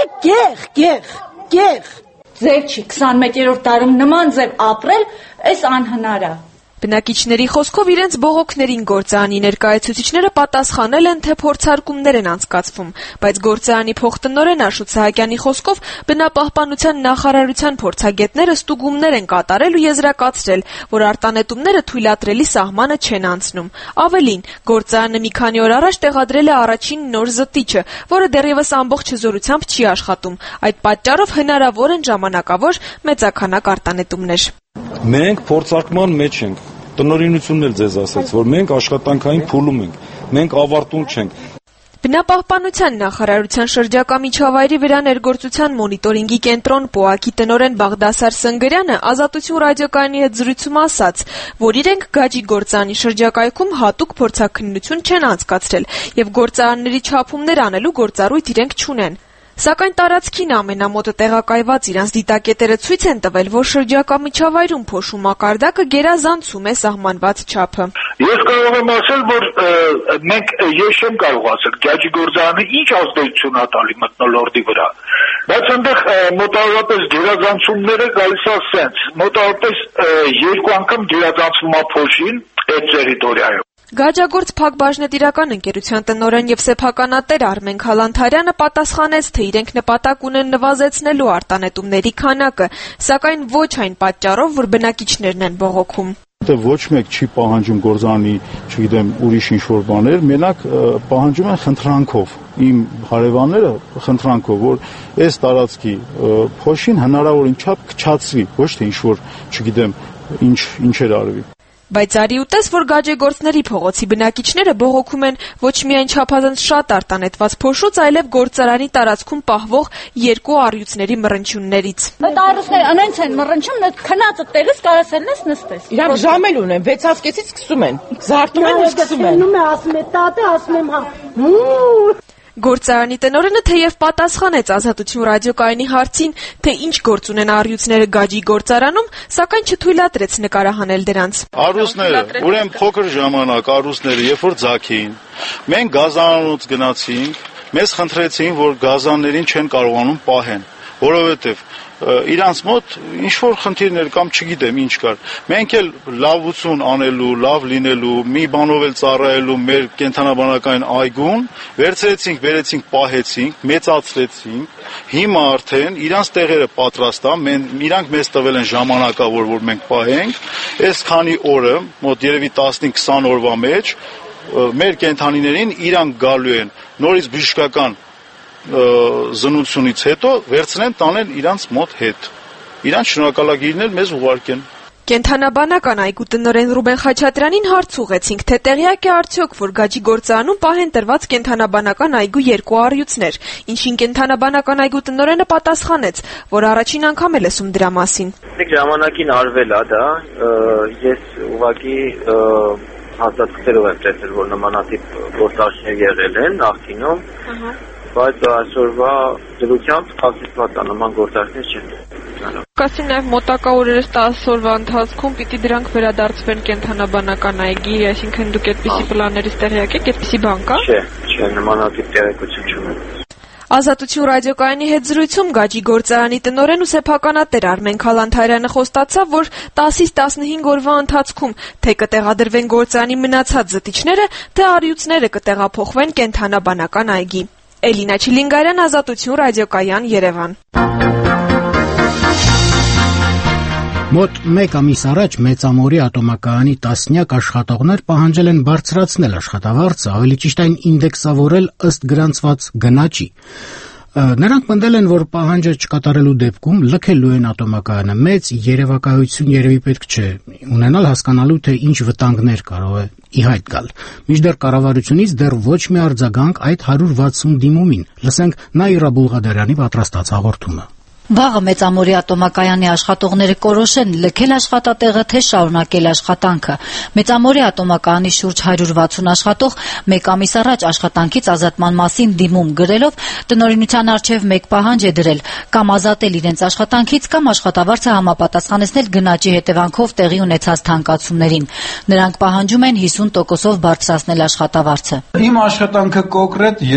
գեղ։ Ձև չի, 21-րդ դարում նման ձև ապրել, այս անհնար է։ Բնակիչների խոսքով իրենց բողոքներին գործարանի ներկայացուցիչները պատասխանել են, թե փորձարկումներ են անցկացվում, բայց գործարանի փոխտնօրեն Աշոտ Սահակյանի խոսքով բնապահպանության նախարարության փորձագետները ստուգումներ են կատարել ու եզրակացրել, որ արտանետումները թույլատրելի սահմանը չեն անցնում։ Ավելին, գործարանը մի քանի օր առաջ տեղադրել է առաջին նոր զտիչը, որը դեռևս ամբողջ հզորությամբ չի աշխատում։ Այդ պատճառով հնարավոր են ժամանակավոր մեծաքանակ արտանետումներ։ Մենք փորձարկման մեջ ենք։ Տնօրինությունն էլ ձեզ ասաց, որ մենք աշխատանքային փուլում ենք, մենք ավարտում չենք։ Բնապահպանության նախարարության շրջակա միջավայրի վրա ներգործության մոնիտորինգի կենտրոն ՊՕԱԿ-ի տնօրեն Բաղդասար Սնգրյանը Ազատություն ռադիոկայանի հետ զրույցում ասաց, որ իրենք Գաջի գործարանի շրջակայքում հատուկ փորձաքննություն չեն անցկացրել եւ գործարանների չափումներ անելու գործառույթ իրենք չունեն։ Սակայն տարածքին ամենամոտը տեղակայված իրանց դիտակետերը ցույց են տվել, որ շրջակա միջավայրում փոշու մակարդակը գերազանցում է սահմանված չափը։ Ես կարող եմ ասել, որ ես չեմ կարող ասել Գաջի գործարանը ինչ ազդեցություն է տալի մթնոլորտի վրա, բայց այնտեղ մոտավորապես գերազանցումները գալիս է սենց, մոտավորապես 2 անգամ գերազանցվում է փոշին այդ տերիտորիայում։ Գաջագործ Փակbaşնետիրական ընկերության տնօրեն եւ սեփականատեր Արմեն Քալանթարյանը պատասխանեց, թե իրենք նպատակ ունեն նվազեցնելու արտանետումների քանակը, սակայն ոչ այն պատճառով, որ բնակիչներն են բողոքում։ Ոչ մեկ չի պահանջում գործարանի, չգիտեմ, ուրիշ ինչ-որ բաներ, մենակ պահանջում են խնդրանքով։ Իմ հարևանները խնդրանքով, որ այս տարածքի փոշին հնարավորին չափ քչացվի, ոչ թե ինչ-որ, չգիտեմ, ինչեր արվի։ Բայց արի ուտես, որ գաջեգործների փողոցի բնակիչները բողոքում են ոչ միայն չափազանց շատ արտանետված փոշուց, այլև գործարանի տարածքում պահվող 2 առյուծների մռնչյուններից։ Այդ առյուծները անենց են մռնչում, քնածը տեղից կարասելն ես նստես։ Իրանք ժամ էլ ունեն, 6:30-ից սկսում են։ Զարթնում են ու սկսում են։ Ասում է տատե, ասում եմ հա։ Գործարանի տնօրենը թեև պատասխանեց Ազատություն ռադիոկայանի հարցին, թե ինչ գործ ունեն առյուծները Գաջի գործարանում, սակայն չթույլատրեց նկարահանել դրանց։ Առյուծները, ուրեմն փոքր ժամանակ առյուծները, երբ որ ձագեին, մենք գազանանոց գնացինք, մեզ խնդրեցին, որ գազաններին չեն կարողանում պահեն, որովհետև իրանց մոտ ինչ որ խնդիրներ կամ չգիտեմ ինչ կար։ Մենք էլ լավություն անելու, լավ լինելու, մի բանով էլ ծառայելու մեր կենթանաբանական այգուն վերցրեցինք, վերեցինք, պահեցինք, մեծացրեցինք։ Հիմա արդեն իրանց տեղերը պատրաստ է, իրանք մեզ տվել են ժամանակավոր, որ մենք պահենք։ Այս քանի օրը, մոտ երևի 15-20 օրվա մեջ մեր կենթանիներին իրանք գալու են նորից բժշկական զնությունից հետո վերցնեն տանեն իրանց մոտ հետ։ Իրանց շնորհակալագիրն էլ մեզ ուղարկեն։ Կենթանաբանական այգու տնօրեն Ռուբեն Խաչատրյանին հարց ուղեցինք, թե տեղյակ է արդյոք, որ Գաջի գործարանում պահեն տրված կենթանաբանական այգու երկու առյուծներ, ինչին կենթանաբանական այգու տնօրենը պատասխանեց, որ առաջին անգամ է լսում դրա մասին։ Ժամանակին արվել է դա, ես ուղղակի հաստատություններով եմ տեսել, որ նմանատիպ գործարքներ եղել են նախկինում, բայց այսօրվա դրությամբ կասեցված նման գործարքներ չեն։ Կասի նաև մոտակա օրերս 10 օրվա ընթացքում պիտի դրանք վերադարձվեն կենթանաբանական այգի, այսինքն դուք այդպիսի պլաններից տեղյակ եք, այդպիսի բան կա։ Չէ, նմանատիպ տեղեկություն չունեմ։ Ազատություն ռադիոկայանի հետ զրույցում Գաջի գործարանի տնօրեն ու սեփականատեր Արմեն Քալանթարյանը խոստացավ, որ 10-ից 15 օրվա ընթացքում թե կտեղադրվեն գործարանի մնացած զտիչները, թե առյուծները կտեղափոխվեն կենթանաբանական այգի։ Էլինա Չիլինգարյան, Ազատություն ռադիոկայան, Երևան։ Մոտ 1 ամիս առաջ Մեծամորի ատոմակայանի տասնյակ աշխատողներ պահանջել են բարձրացնել աշխատավարձը, ավելի ճիշտ այն ինդեքսավորել ըստ գրանցված գնաճի։ Նրանք պնդել են, որ պահանջը չկատարելու դեպքում լքելու են ատոմակայանը։ Մեծ երևակայություն երևի պետք չէ ունենալ հասկանալու, թե ինչ վտանգներ կարող է ի հայտ գալ։ Մինչդեռ կառավարությունից դեռ ոչ մի արձագանք այդ 160 դիմումին։ Լսենք Նաիրա Բուլղադարյանի պատրաստած հաղորդումը։ Վաղը Մեծամորի ատոմակայանի աշխատողները կորոշեն լքել աշխատատեղը, թե շարունակել աշխատանքը։ Մեծամորի ատոմակայանի շուրջ 160 աշխատող մեկ ամիս առաջ աշխատանքից ազատման մասին դիմում գրելով տնօրինության առջև մեկ պահանջ է դրել՝ կամ ազատել իրենց աշխատանքից, կամ աշխատավարձը համապատասխանեցնել գնաճի հետևանքով տեղի ունեցած թանկացումներին։ Նրանք պահանջում են 50%-ով բարձրացնել աշխատավարձը։ Իմ աշխատանքը կոնկրետ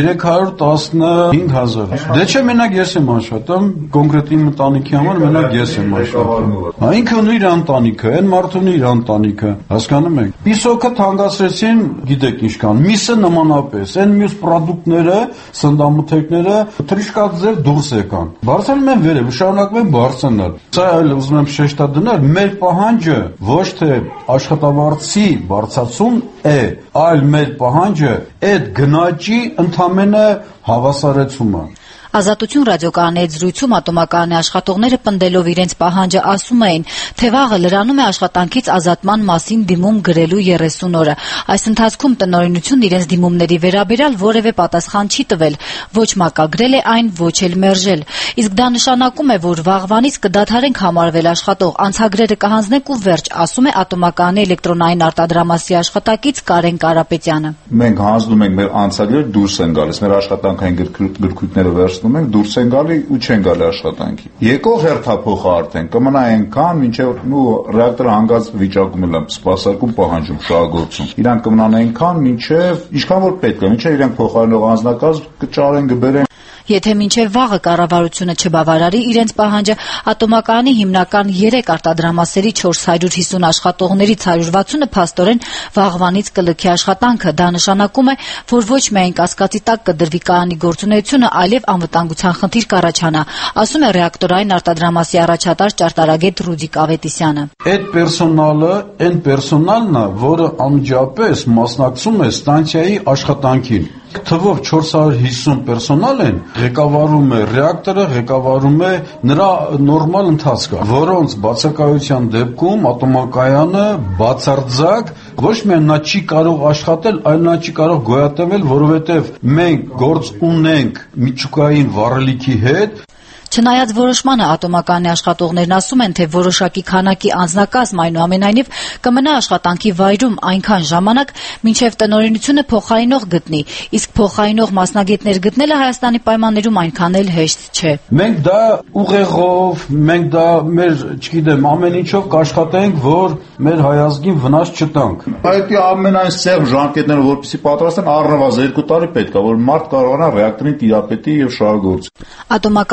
315,000։ Դե չէ, մենակ ես եմ աշխատում, իմ ընտանիքի համար մենակ ես եմ աշխատում։ Ինքը ունի իր ընտանիքը, այն մարդը ունի իր ընտանիքը, հասկանում եք։ Պիսոկը թանկացրեցին, գիտեք ինչքան, միսը նմանապես, այն մյուս պրոդուկտները, սննդամթերքները թրիշկաձև դուրս եկան։ Բարձրանում են վերև, շարունակում են բարձրանալ։ Սա այլ ուզում եմ շեշտադրել, մեր պահանջը ոչ թե աշխատավարձի բարձրացում է, այլ մեր պահանջը այդ գնաճի ընդամենը հավասարեցումը։ Ազատություն ռադիոկայանի հետ զրույցում ատոմակայանի աշխատողները պնդելով իրենց պահանջը ասում էին, թե վաղը լրանում է աշխատանքից ազատման մասին դիմում գրելու 30 օրը։ Այս ընթացքում տնօրինությունն իրենց դիմումների վերաբերյալ որևէ պատասխան չի տվել, ոչ մակագրել է այն, ոչ էլ մերժել։ Իսկ դա նշանակում է, որ վաղվանից կդադարենք համարվել աշխատող, անցագրերը կհանձնենք ու վերջ, ասում է ատոմակայանի էլեկտրոնային արտադրամասի աշխատակից Կարեն Կարապետյանը։ Մենք հանձնում ենք մեր անցագրերը, դուրս են գալիս, մեր աշխատանքային գրքույկները վերցնում ենք, դուրս են գալի ու չեն գալի աշխատանքի։ Եկող հերթափոխը արդեն կմնա այնքան, մինչև ռեակտորը հանգած վիճակում էլ սպասարկում պահանջում շահագործում։ Իրանք կմնան այնքան, մինչև ինչքան որ պետք է, մինչև իրանք փոխարինող անձնակազմ կճարեն, կբերեն։ Եթե մինչև վաղը կառավարությունը չբավարարի իրենց պահանջը, ատոմակայանի հիմնական 3 արտադրամասերի 450 աշխատողներից 160-ը փաստորեն վաղվանից կլքի աշխատանքը։ Դա նշանակում է, որ ոչ միայն կասկածի տակ կդրվի կայանի գործունեությունը, այլև անվտանգության խնդիր կառաջանա, ասում է ռեակտորային արտադրամասի առաջատար ճարտարագետ Ռուդիկ Ավետիսյանը։ Այդ պերսոնալը այն պերսոնալն է, որը անմիջապես մասնակցում է ստանցիայի աշխատանքին։ Թվով 450 պերսոնալ են, ղեկավարում է ռեակտորը, ղեկավարում է նրա նորմալ ընթացքը, որոնց բացակայության դեպքում ատոմակայանը բացարձակ ոչ միայն նա չի կարող աշխատել, այլ նա չի կարող գոյատևել, որովհետև մենք գործ ունենք միջուկային վառելիքի հետ։ Չնայած որոշմանը ատոմակայանի աշխատողներն ասում են, թե որոշակի քանակի անձնակազմ այնուամենայնիվ կմնա աշխատանքի վայրում այնքան ժամանակ, մինչև տնօրինությունը փոխարինող գտնի, իսկ փոխարինող մասնագետներ գտնելը Հայաստանի պայմաններում այնքան էլ հեշտ չէ։ Մենք դա ուղեղով, մենք դա մեր, չգիտեմ, ամեն ինչով կաշխատենք, որ մեր հայազգին վնաս չտանք։ Այդ ամենայն սև ժամկետները, որպեսզի պատրաստեն, առնվազն 2 տարի պետք է, որ մարդ կարողանա ռեակտորին տիրապետի եւ շահագործի։ Ատոմակայանում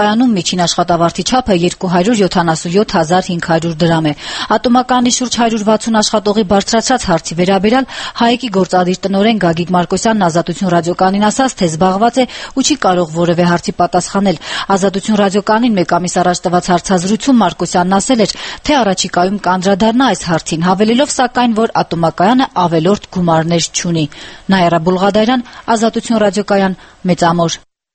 միջին աշխատավարձի չափը 277,500 դրամ է։ Ատոմականի շուրջ 160 աշխատողի բարձրացած հարցի վերաբերյալ ՀԱԵԿ-ի գործադիր տնօրեն Գագիկ Մարկոսյանն Ազատություն ռադիոկայանին ասաց, թե զբաղված է ու չի կարող որևէ հարցի պատասխանել։ Ազատություն ռադիոկայանին մեկ ամիս առաջ տված հարցազրույցում Մարկոսյանն ասել էր, թե առաջիկայում կանդրադառնա այս հարցին, հավելելով սակայն, որ ատոմակայանը ավելորդ գումարներ չունի։ Նայարա Բուլղադարյան, Ազատություն ռադիոկայան, Մեծամոր։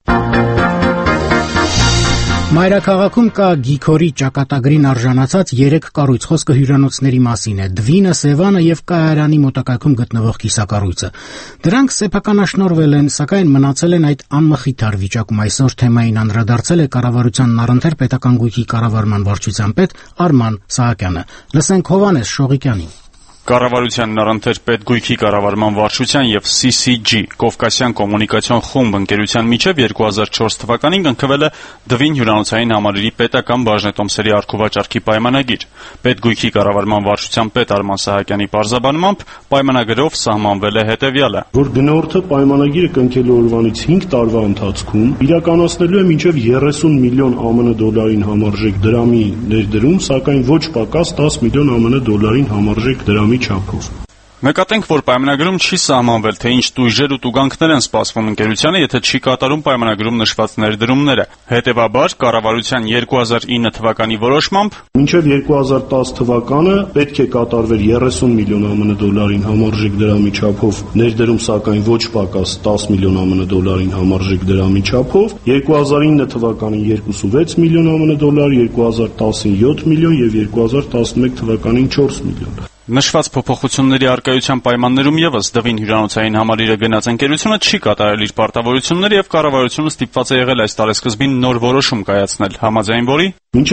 Մայրաքաղաքում կա Գիքորի ճակատագրին արժանացած 3 կառույց, խոսքը հյուրանոցների մասին է՝ Դվինը, Սևանը եւ Կայարանի մոտակայքում գտնվող կիսակառույցը։ Դրանք սեփականաշնորհվել են, սակայն մնացել են այդ անմխիթար վիճակում։ Այսօր թեմային անդրադարձել է կառավարության առընթեր պետական գույքի կառավարման վարչության պետ Արման Սահակյանը։ Լսենք Հովհաննես Շողիկյանին։ Կառավարության առընթեր պետգույքի կառավարման վարչության եւ CCG Կովկասյան կոմունիկացիոն խումբ ընկերության միջև 2004 թվականին կնքվել է Դվին հյուրանոցային համալիրի պետական բաժնետոմսերի առքուվաճառքի պայմանագիր։ Պետգույքի կառավարման վարչության պետ Արման Սահակյանի պարզաբանմամբ պայմանագրով սահմանվել է հետեւյալը. որ գնորդը պայմանագիրը կնքելու օրվանից 5 տարվա ընթացքում իրականացնելու է մինչև 30 միլիոն ԱՄՆ դոլարին համարժեք դրամի ներդրում, սակայն ոչ պակաս 10 միլիոն ԱՄՆ դոլարին համարժեք դրամի չափով։ Նկատենք, որ պայմանագրում չի սահմանվել, թե ինչ տույժեր ու տուգանքներ են սպասվում ընկերությանը, եթե չի կատարում պայմանագրում նշված ներդրումները։ Հետևաբար, կառավարության 2009 թվականի որոշմամբ մինչև 2010 թվականը պետք է կատարվեր 30 միլիոն ԱՄՆ դոլարին համարժեք դրամի չափով ներդրում, սակայն ոչ պակաս 10 միլիոն ԱՄՆ դոլարին համարժեք դրամի չափով, 2009 թվականին 26 միլիոն ԱՄՆ դոլար, 2010-ին 7 միլիոն եւ 2011 թվականին 4 միլիոն։ Նշված փոփոխությունների առկայության պայմաններում եւս Դվին հյուրանոցային համալիրը գնաց ընկերությունը չի կատարել իր պարտավորությունները եւ կառավարությունը ստիպված է եղել այս տարեսկզբին նոր որոշում կայացնել, համաձայն որի մինչև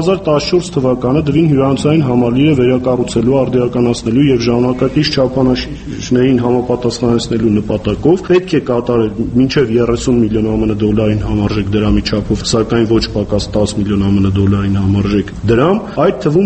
2014 թվականը Դվին հյուրանոցային համալիրը վերակառուցելու, արդիականացնելու եւ ժամանակակից չափանիշներին համապատասխանեցնելու նպատակով պետք է կատարել մինչև 30 միլիոն ԱՄՆ դոլարին համարժեք դրամի չափով, սակայն ոչ պակաս 10 միլիոն ԱՄՆ դոլարին համարժեք դրամ, այդ թվում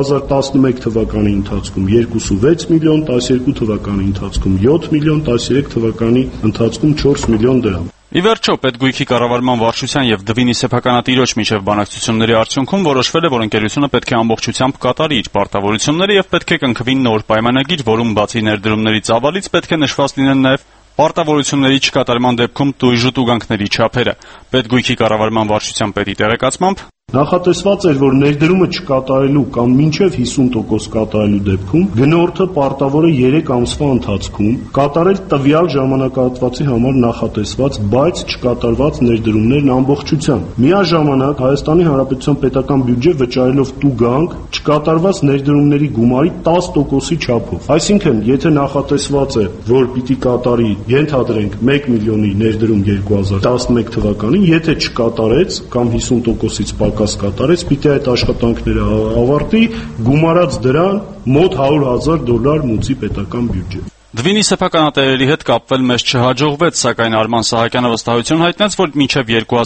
2011 թվականի ընթացքում 2.6 միլիոն, 12 թվականի ընթացքում 7 միլիոն, 13 թվականի ընթացքում 4 միլիոն դրամ։ Ի վերջո, պետգույքի կառավարման վարչության եւ Դվինի սեփականատիրոջ միջև բանակցությունների արդյունքում որոշվել է, որ ընկերությունը պետք է ամբողջությամբ կատարի իր պարտավորությունները եւ պետք է կնքվի նոր պայմանագիր, որում բացի ներդրումների ծավալից պետք է նշված լինեն նաեւ պարտավորությունների չկատարման դեպքում տույժ ու տուգանքների չափերը։ Պետգույքի կառավարման վարչության պետի տեղեկացմամբ Նախատեսված էր, որ ներդրումը չկատարելու կամ մինչև 50% կատարելու դեպքում գնորդը պարտավոր է 3 ամսվա ընթացքում կատարել տվյալ ժամանակահատվածի համար նախատեսված, բայց չկատարված ներդրումներն ամբողջությամբ։ Միաժամանակ Հայաստանի Հանրապետության պետական բյուջե վճարելով տուգանք չկատարված ներդրումների գումարի 10%-ի չափով։ Այսինքն, եթե նախատեսված է, որ պիտի կատարի, ենթադրենք 1 միլիոնի ներդրում 2011 թվականին, եթե չկատարեց կամ 50%-ից պակաս կատարեց, պիտի այդ աշխատանքները ավարտի, գումարած դրան մոտ $100,000 մուծի պետական բյուջե։ Դվինի սեփականատերերի հետ կապվել մեզ չհաջողվեց, սակայն Արման Սահակյանը վստահություն հայտնեց, որ մինչև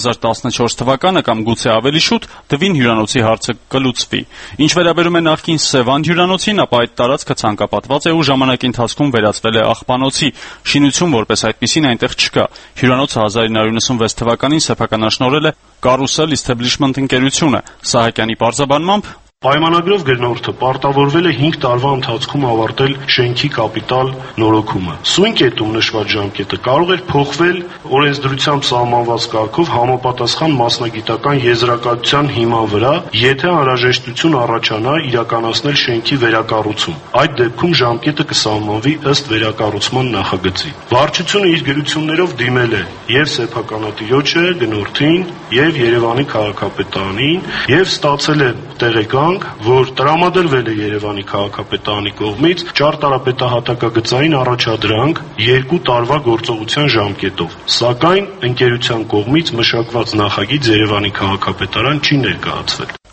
2014 թվականը կամ գուցե ավելի շուտ Դվին հյուրանոցի հարցը կլուծվի։ Ինչ վերաբերում է նախկին Սևան հյուրանոցին, ապա այդ տարածքը ցանկապատված է ու ժամանակի ընթացքում վերածվել է աղբանոցի։ Շինություն որպես այդպիսին այնտեղ չկա։ Հյուրանոցը 1996 թվականին սեփականաշնորհել է Կարուսել Establishment ընկերությունը։ Սահակյանի պարզաբանմամբ Պայմանագրով գնորդը պարտավորվել է 5 տարվա ընթացքում ավարտել շենքի կապիտալ նորոգումը։ Սույն կետում նշված ժամկետը կարող էր փոխվել օրենսդրությամբ սահմանված կարգով համապատասխան մասնագիտական եզրակացության հիման վրա, եթե անհրաժեշտություն առաջանա իրականացնել շենքի վերակառուցում։ Այդ դեպքում ժամկետը կսահմանվի ըստ վերակառուցման նախագծի։ Վարչությունը իր գրություններով դիմել է եւ սեփականատիրոջը, գնորդին եւ Երևանի քաղաքապետարանին եւ ստացել է տեղեկան, որ տրամադրվել է Երևանի քաղաքապետարանի կողմից ճարտարապետահատակագծային առաջադրանք 2 տարվա գործողության ժամկետով, սակայն ընկերության կողմից մշակված նախագիծ Երևանի քաղաքապետարան չի ներկայացվել։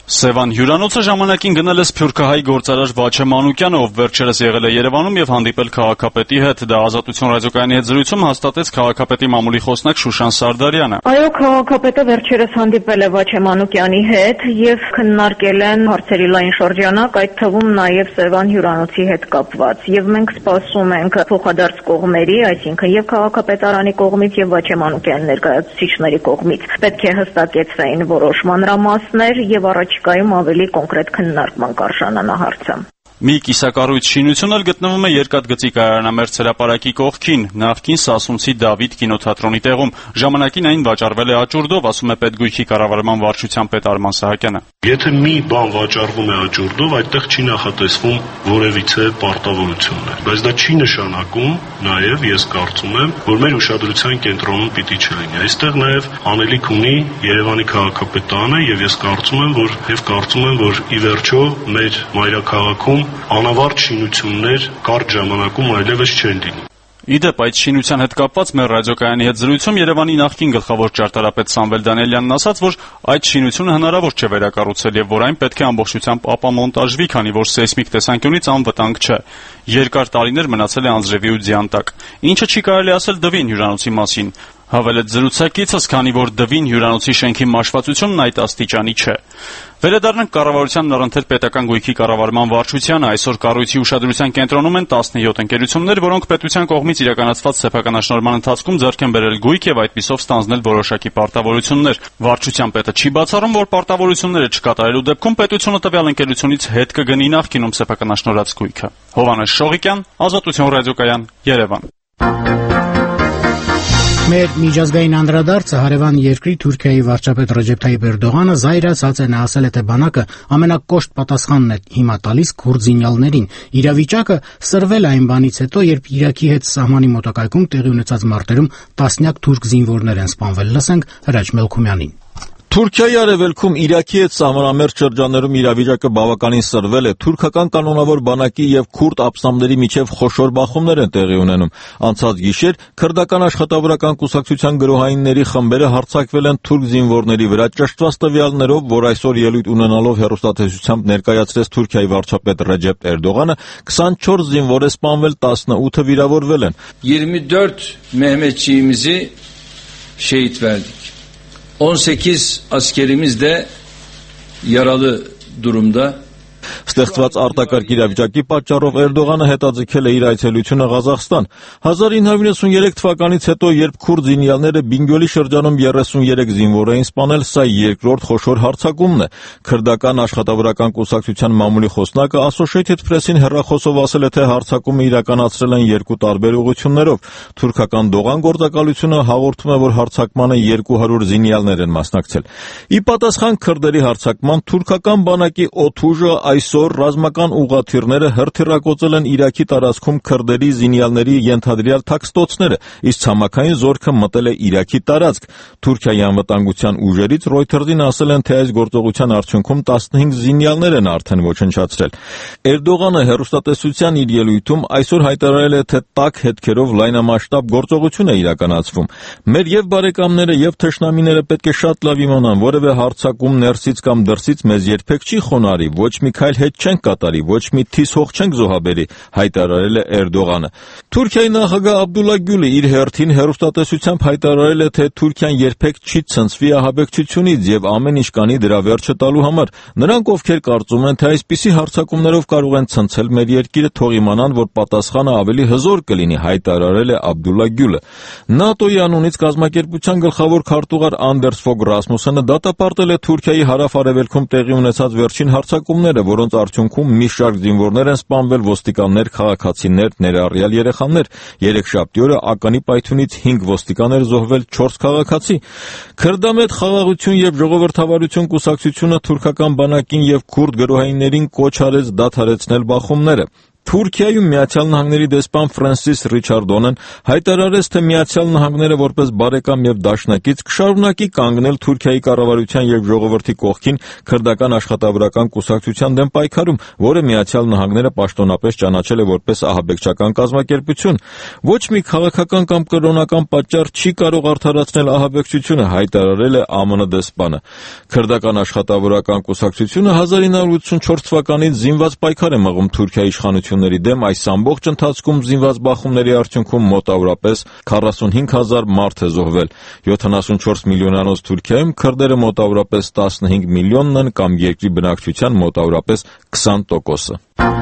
Սևան հյուրանոցը ժամանակին գնել է սփյուռքահայ գործարար Վաչե Մանուկյանը, ով վերջերս եղել է Երևանում եւ հանդիպել քաղաքապետի հետ։ Դա Ազատություն ռադիոկայանի հետ զրույցում հաստատեց քաղաքապետի մամուլի խոսնակ Շուշան Սարդարյանը։ Այո, քաղաքապետը վերջերս հանդիպել է Վաչե Մանուկյանի հետ եւ քննարկել են հարցերի լայն շրջանակ, այդ թվում նաեւ Սևան հյուրանոցի հետ կապված։ Եվ մենք սպասում ենք փոխադարձ կողմերի, այսինքն եւ քաղաքապետարանի կողմից եւ Վաչե Մանուկյանի ներկայացուցիչների կողմից պետք է հստակեցվեին որոշ մանրամասներ եւ առաջիկայում ավելի կոնկրետ քննարկման կարժանանա հարցը։ Մի կիսակառույց շինություն էլ գտնվում է Երկաթգծի կայարանամերձ հրապարակի կողքին, նախկին Սասունցի Դավիթ կինոթատրոնի տեղում։ Ժամանակին այն վաճառվել է աճուրդով, ասում է Պետգույքի կառավարման վարչության պետ Արման Սահակյանը։ Եթե մի բան վաճառվում է աճուրդով, այդտեղ չի նախատեսվում որևիցե պարտավորություններ, բայց դա չի նշանակում նաև ես կարծում եմ, որ մեր ուշադրության կենտրոնում պիտի չլինի։ Այստեղ նաև անելիք ունի Երևանի քաղաքապետարանը եւ ես կարծում եմ, որ ի վերջո մեր մայրաքաղաքում անավարտ շինություններ կարճ ժամանակում այլևս չեն լինի։ Իդեպ այդ շինության հետ կապված մեր ռադիոկայանի հետ զրույցում Երևանի նախկին գլխավոր ճարտարապետ Սամվել Դանիելյանն ասաց, որ այդ շինությունը հնարավոր չէ վերակառուցել եւ որ այն պետք է ամբողջությամբ ապամոնտաժվի, քանի որ սեյսմիկ տեսանկյունից անվտանգ չէ։ Երկար տարիներ մնացել է անձրևի ու ձյան տակ։ Ինչը չի կարելի ասել Դվին հյուրանոցի մասին։ Հավելեց զրուցակիցս, քանի որ Դվին հյուրանոցի շենքի մաշվածությունն այդ աստիճանի չէ։ Վերադառնանք կառավարությանն առընթեր պետական գույքի կառավարման վարչությանը։ Այսօր կառույցի ուշադրության կենտրոնում են 17 ընկերություններ, որոնք պետության կողմից իրականացված սեփականաշնորհման ընթացքում ձեռք են բերել գույք եւ այդպիսով ստանձնել որոշակի պարտավորություններ։ Վարչության պետը չի բացառում, որ պարտավորությունները չկատարելու դեպքում պետությունը տվյալ ընկերությունից հետ կգնի նախկինում սեփականաշնորհած գույքը։ Հովհաննես Շողիկյան, Ազատություն ռադիոկայան, Երևան։ Մեր միջազգային անդրադարձը հարևան երկրի Թուրքիայի վարչապետ Ռեջեփ Թայիպ Էրդողանը զայրացած է, նա ասել է, թե բանակը ամենակոշտ պատասխանն է հիմա տալիս քուրդ զինյալներին։ Իրավիճակը սրվել է այն բանից հետո, երբ Իրաքի հետ սահմանի մոտակայքում տեղի ունեցած մարտերում տասնյակ թուրք զինվորներ են սպանվել։ Լսենք Հրաչ Մելքումյանին։ Թուրքիայի արևելքում Իրաքի հետ սահմանամերձ շրջաններում իրավիճակը բավականին սրվել է։ Թուրքական կանոնավոր բանակի եւ քուրդ ապստամբների միջև խոշոր բախումներ են տեղի ունենում։ Անցած գիշեր քրդական աշխատավորական կուսակցության գրոհայինների խմբերը հարձակվել են թուրք զինվորների վրա, ճշտված տվյալներով, որ այսօր ելույթ ունենալով հեռուստատեսությամբ ներկայացրեց Թուրքիայի վարչապետ Ռեջեփ Էրդողանը, 24 զինվոր է սպանվել, 18-ը վիրավորվել են։ 24 Mehmetçiğimizi şehit verdik. 18 askerimiz de yaralı durumda. Ստեղծված արտակարգ իրավիճակի պատճառով Էրդողանը հետաձգել է իր այցելությունը Ղազախստան։ 1993 թվականից հետո, երբ քուրդ զինյալները Բինգյոլի շրջանում 33 զինվոր էին սպանել, սա երկրորդ խոշոր հարձակումն է։ Քրդական աշխատավորական կուսակցության մամուլի խոսնակը Associated Press-ին հեռախոսով ասել է, թե հարձակումը իրականացրել են երկու տարբեր ուղղություններով։ Թուրքական դողան գործակալությունը հաղորդում է, որ հարձակմանը 200 զինյալներ են մասնակցել։ Ի պատասխան քրդերի հարձակման, թուրքական բանակի օդուժը այսօր ռազմական ուղղաթիռները հրթիռակոծել են Իրաքի տարածքում քրդերի զինյալների ենթադրյալ թաքստոցները, իսկ ցամաքային զորքը մտել է Իրաքի տարածք։ Թուրքիայի անվտանգության ուժերից Reuters-ին ասել են, թե այս գործողության արդյունքում 15 զինյալներ են արդեն ոչնչացրել։ Էրդողանը հեռուստատեսության իր ելույթում այսօր հայտարարել է, թե տաք հետքերով լայնամասշտաբ գործողություն է իրականացվում։ Մեր եւ բարեկամները եւ թշնամիները պետք է շատ լավ իմանան, որևէ հարձակում ներսից կամ դրսից մեզ երբեք չի խոնարհի, ոչ մի քայլ հետ չենք կատարի, ոչ մի թիս հող չենք զոհաբերի, հայտարարել է Էրդողանը։ Թուրքիայի նախագահ Աբդուլլա Գյուլը իր հերթին հեռուստատեսությամբ հայտարարել է, թե Թուրքիան երբեք չի ցնցվի ահաբեկչությունից եւ ամեն ինչ կանի դրա վերջը տալու համար։ Նրանք, ովքեր կարծում են, թե այսպիսի հարձակումներով կարող են ցնցել մեր երկիրը, թող իմանան, որ պատասխանը ավելի հզոր կլինի, հայտարարել է Աբդուլլա Գյուլը։ ՆԱՏՕ-ի անունից կազմակերպության գլխավոր քարտուղար Անդերս Ֆոգ Ռասմուսենը դատապարտել է Թուրքիայի հարավ-արևելքում տեղի ունեցած վերջին հարձակումները, որոնց արդյունքում մի շարք զինվորներ են սպանվել, ոստիկաններ, քաղաքացիներ, ներառյալ երեխաներ։ Երեքշաբթի օրը ականի պայթյունից 5 ոստիկան էր զոհվել, 4 քաղաքացի։ Քրդամետ խաղաղություն եւ ժողովրդավարություն կուսակցությունը թուրքական բանակին եւ քուրդ գրոհայիններին կոչ արեց դադարեցնել բախումները։ Թուրքիայում Միացյալ Նահանգների դեսպան Ֆրանսիս Ռիչարդոնն հայտարարեց, թե Միացյալ Նահանգները որպես բարեկամ եւ դաշնակից կշարունակի կանգնել Թուրքիայի կառավարության եւ ժողովրդի կողքին քրդական աշխատավորական կուսակցության դեմ պայքարում, որը Միացյալ Նահանգները պաշտոնապես ճանաչել է որպես ահաբեկչական կազմակերպություն։ Ոչ մի քաղաքական կամ կրոնական պատճառ չի կարող արդարացնել ահաբեկչությունը, հայտարարել է ԱՄՆ դեսպանը։ Քրդական աշխատավորական կուսակցությունը 1984 թվականից զինված պայքար է մղում Թուրքիայի իշխանությունների դեմ, այս ամբողջ ընթացքում զինված բախումների արդյունքում մոտավորապես 45,000 մարդ է զոհվել։ 74 միլիոնանոց Թուրքիայում քրդերը մոտավորապես 15 միլիոնն են կամ երկրի բնակչության մոտավորապես 20%-ը։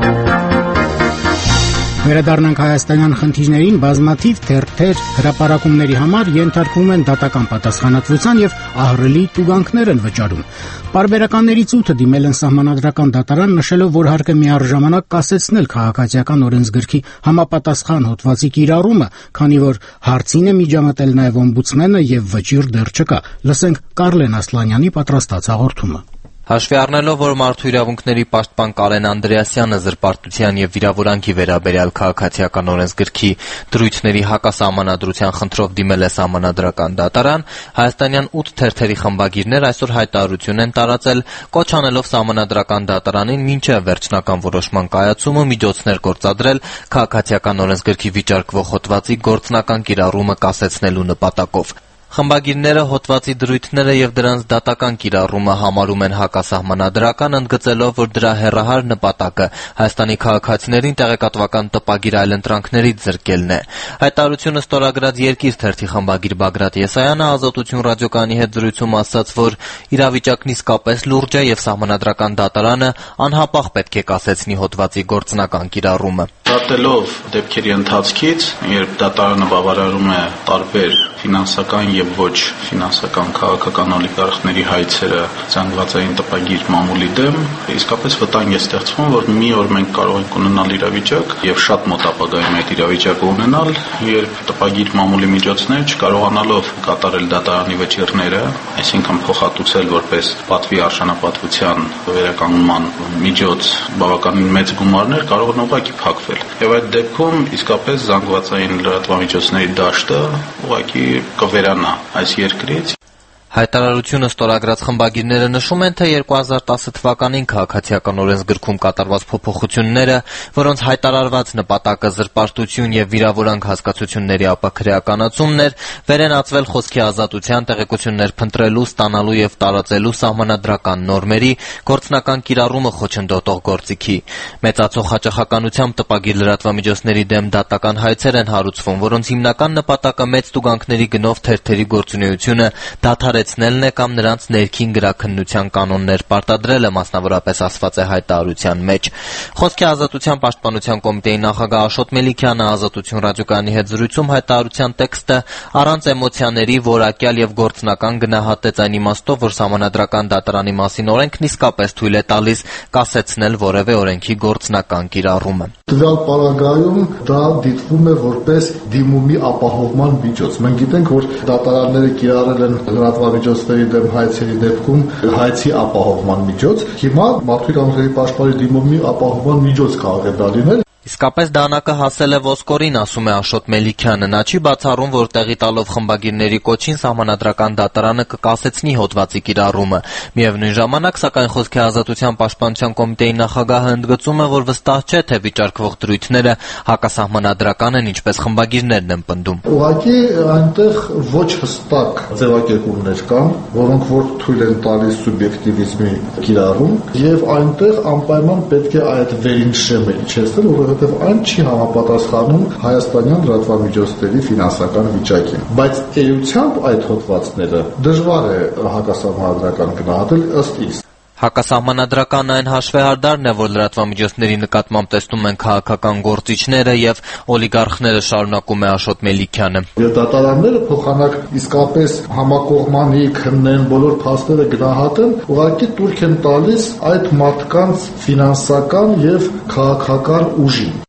Վերադառնանք հայաստանյան խնդիրներին, բազմաթիվ թերթեր հրապարակումների համար ենթարկվում են դատական պատասխանատվության եւ ահռելի տուգանքներ են վճարում։ Պարբերականներից 8-ը դիմել են սահմանադրական դատարան, նշելով, որ հարկ է միառժամանակ կասեցնել քաղաքացիական օրենսգրքի համապատասխան հոդվածի կիրառումը, քանի որ հարցին է միջամտել նաեւ օմբուդսմենը եւ վճիռ դեռ չկա։ Լսենք Կարլեն Ասլանյանի պատրաստած հաղորդումը։ Հաշվի առնելով, որ մարդու իրավունքների պաշտպան Կարեն Անդրեասյանը զրպարտության եւ վիրավորանքի վերաբերյալ քաղաքացիական օրենսգրքի դրույթների հակասահմանադրության խնդրով դիմել է սահմանադրական դատարան, հայաստանյան 8 թերթերի խմբագիրներ այսօր հայտարարություն են տարածել, կոչ անելով սահմանադրական դատարանին մինչեւ վերջնական որոշման կայացումը միջոցներ գործադրել քաղաքացիական օրենսգրքի վիճարկվող հոդվածի գործնական կիրառումը կասեցնելու նպատակով։ Խմբագիրները հոդվածի դրույթները եւ դրանց դատական կիրառումը համարում են հակասահմանադրական, ընդգծելով, որ դրա հեռահար նպատակը Հայաստանի քաղաքացիներին տեղեկատվական տպագիր այլընտրանքներից զրկելն է։ Հայտարարությունը ստորագրած Երկիր թերթի խմբագիր Բագրատ Եսայանը Ազատություն ռադիոկայանի հետ զրույցում ասաց, որ իրավիճակն իսկապես լուրջ է եւ սահմանադրական դատարանը անհապաղ պետք է կասեցնի հոդվածի գործնական կիրառումը։ Դատելով դեպքերի ընթացքից, երբ դատարանը բավարարում է տարբեր ֆինանսական եւ ոչ ֆինանսական քաղաքական օլիգարխների հայցերը զանգվածային տպագիր մամուլի դեմ, իսկապես վտանգ է ստեղծվում, որ մի օր մենք կարող ենք ունենալ իրավիճակ եւ շատ մոտ ապագայում այդ իրավիճակը ունենալ, երբ տպագիր մամուլի միջոցներ չկարողանալով կատարել դատարանի վճիռները, այսինքն փոխհատուցել որպես պատվի արժանապատվության վերականգնման միջոց բավականին մեծ գումարներ, կարող են ուղղակի փակվել։ Եվ այդ դեպքում իսկապես զանգվածային լրատվամիջոցների դաշտը ուղղակի կվերանա այս երկրից։ Հայտարարությունը ստորագրած խմբագիրները նշում են, թե 2010 թվականին քաղաքացիական օրենսգրքում կատարված փոփոխությունները, որոնց հայտարարված նպատակը զրպարտություն եւ վիրավորանք հասկացությունների ապաքրեականացումն էր, վերենացվել խոսքի ազատության, տեղեկություններ փնտրելու, ստանալու եւ տարածելու սահմանադրական նորմերի գործնական կիրառումը խոչընդոտող գործիքի։ Մեծացող հաճախականությամբ տպագիր լրատվամիջոցների դեմ դատական հայցեր են հարուցվում, որոնց հիմնական նպատակը մեծ տուգանքների գնով թերթերի գործունեությունը դադարեցնելն է կամ նրանց ներքին գրաքննության կանոններ պարտադրելը, մասնավորապես ասված է հայտարարության մեջ։ Խոսքի ազատության պաշտպանության կոմիտեի նախագահ Աշոտ Մելիքյանը Ազատություն ռադիոկայանի հետ զրույցում հայտարարության տեքստը առանց էմոցիաների որակյալ եւ գործնական գնահատեց այն իմաստով, որ սահմանադրական դատարանի մասին օրենքն իսկապես թույլ է տալիս կասեցնել որևէ օրենքի գործնական կիրառումը։ Տվյալ պարագայում դա դիտվում է որպես դիմումի ապահովման միջոց։ Մենք գիտենք, որ դատարանները կիրառել են լրատվամիջոցների դեմ հայցերի դեպքում հայցի ապահովման միջոց։ Հիմա մարդու իրավունքների պաշտպանի դիմումի ապահովման միջոց կարող է դա լինել։ Իսկապես դանակը հասել է ոսկորին, ասում է Աշոտ Մելիքյանը։ Նա չի բացառում, որ տեղի տալով խմբագիրների կոչին սահմանադրական դատարանը կկասեցնի հոդվածի կիրառումը։ Միևնույն ժամանակ, սակայն խոսքի ազատության պաշտպանության կոմիտեի նախագահը ընդգծում է, որ վստահ չէ, թե վիճարկվող դրույթները հակասահմանադրական են, ինչպես խմբագիրներն են պնդում։ Ուղղակի այնտեղ ոչ հստակ ձևակերպումներ կան, որոնք որ թույլ են տալիս սուբյեկտիվիզմի կիրառում, եւ այնտեղ անպայման պետք է այդ վերին շեմը իջեցնել, որովհետև այն չի համապատասխանում հայաստանյան լրատվամիջոցների ֆինանսական վիճակին։ Բայց էությամբ այդ հոդվածները դժվար է հակասահմանադրական գնահատել ըստ իս։ Հակասահմանադրական այն հաշվեհարդարն է, որ լրատվամիջոցների նկատմամբ տեսնում են քաղաքական գործիչները եւ օլիգարխները, շարունակում է Աշոտ Մելիքյանը։ Եվ դատարանները փոխանակ իսկապես համակողմանի քննեն, բոլոր փաստերը գնահատեն, ուղղակի տուրք են տալիս այդ մարդկանց ֆինանսական եւ քաղաքական ուժին։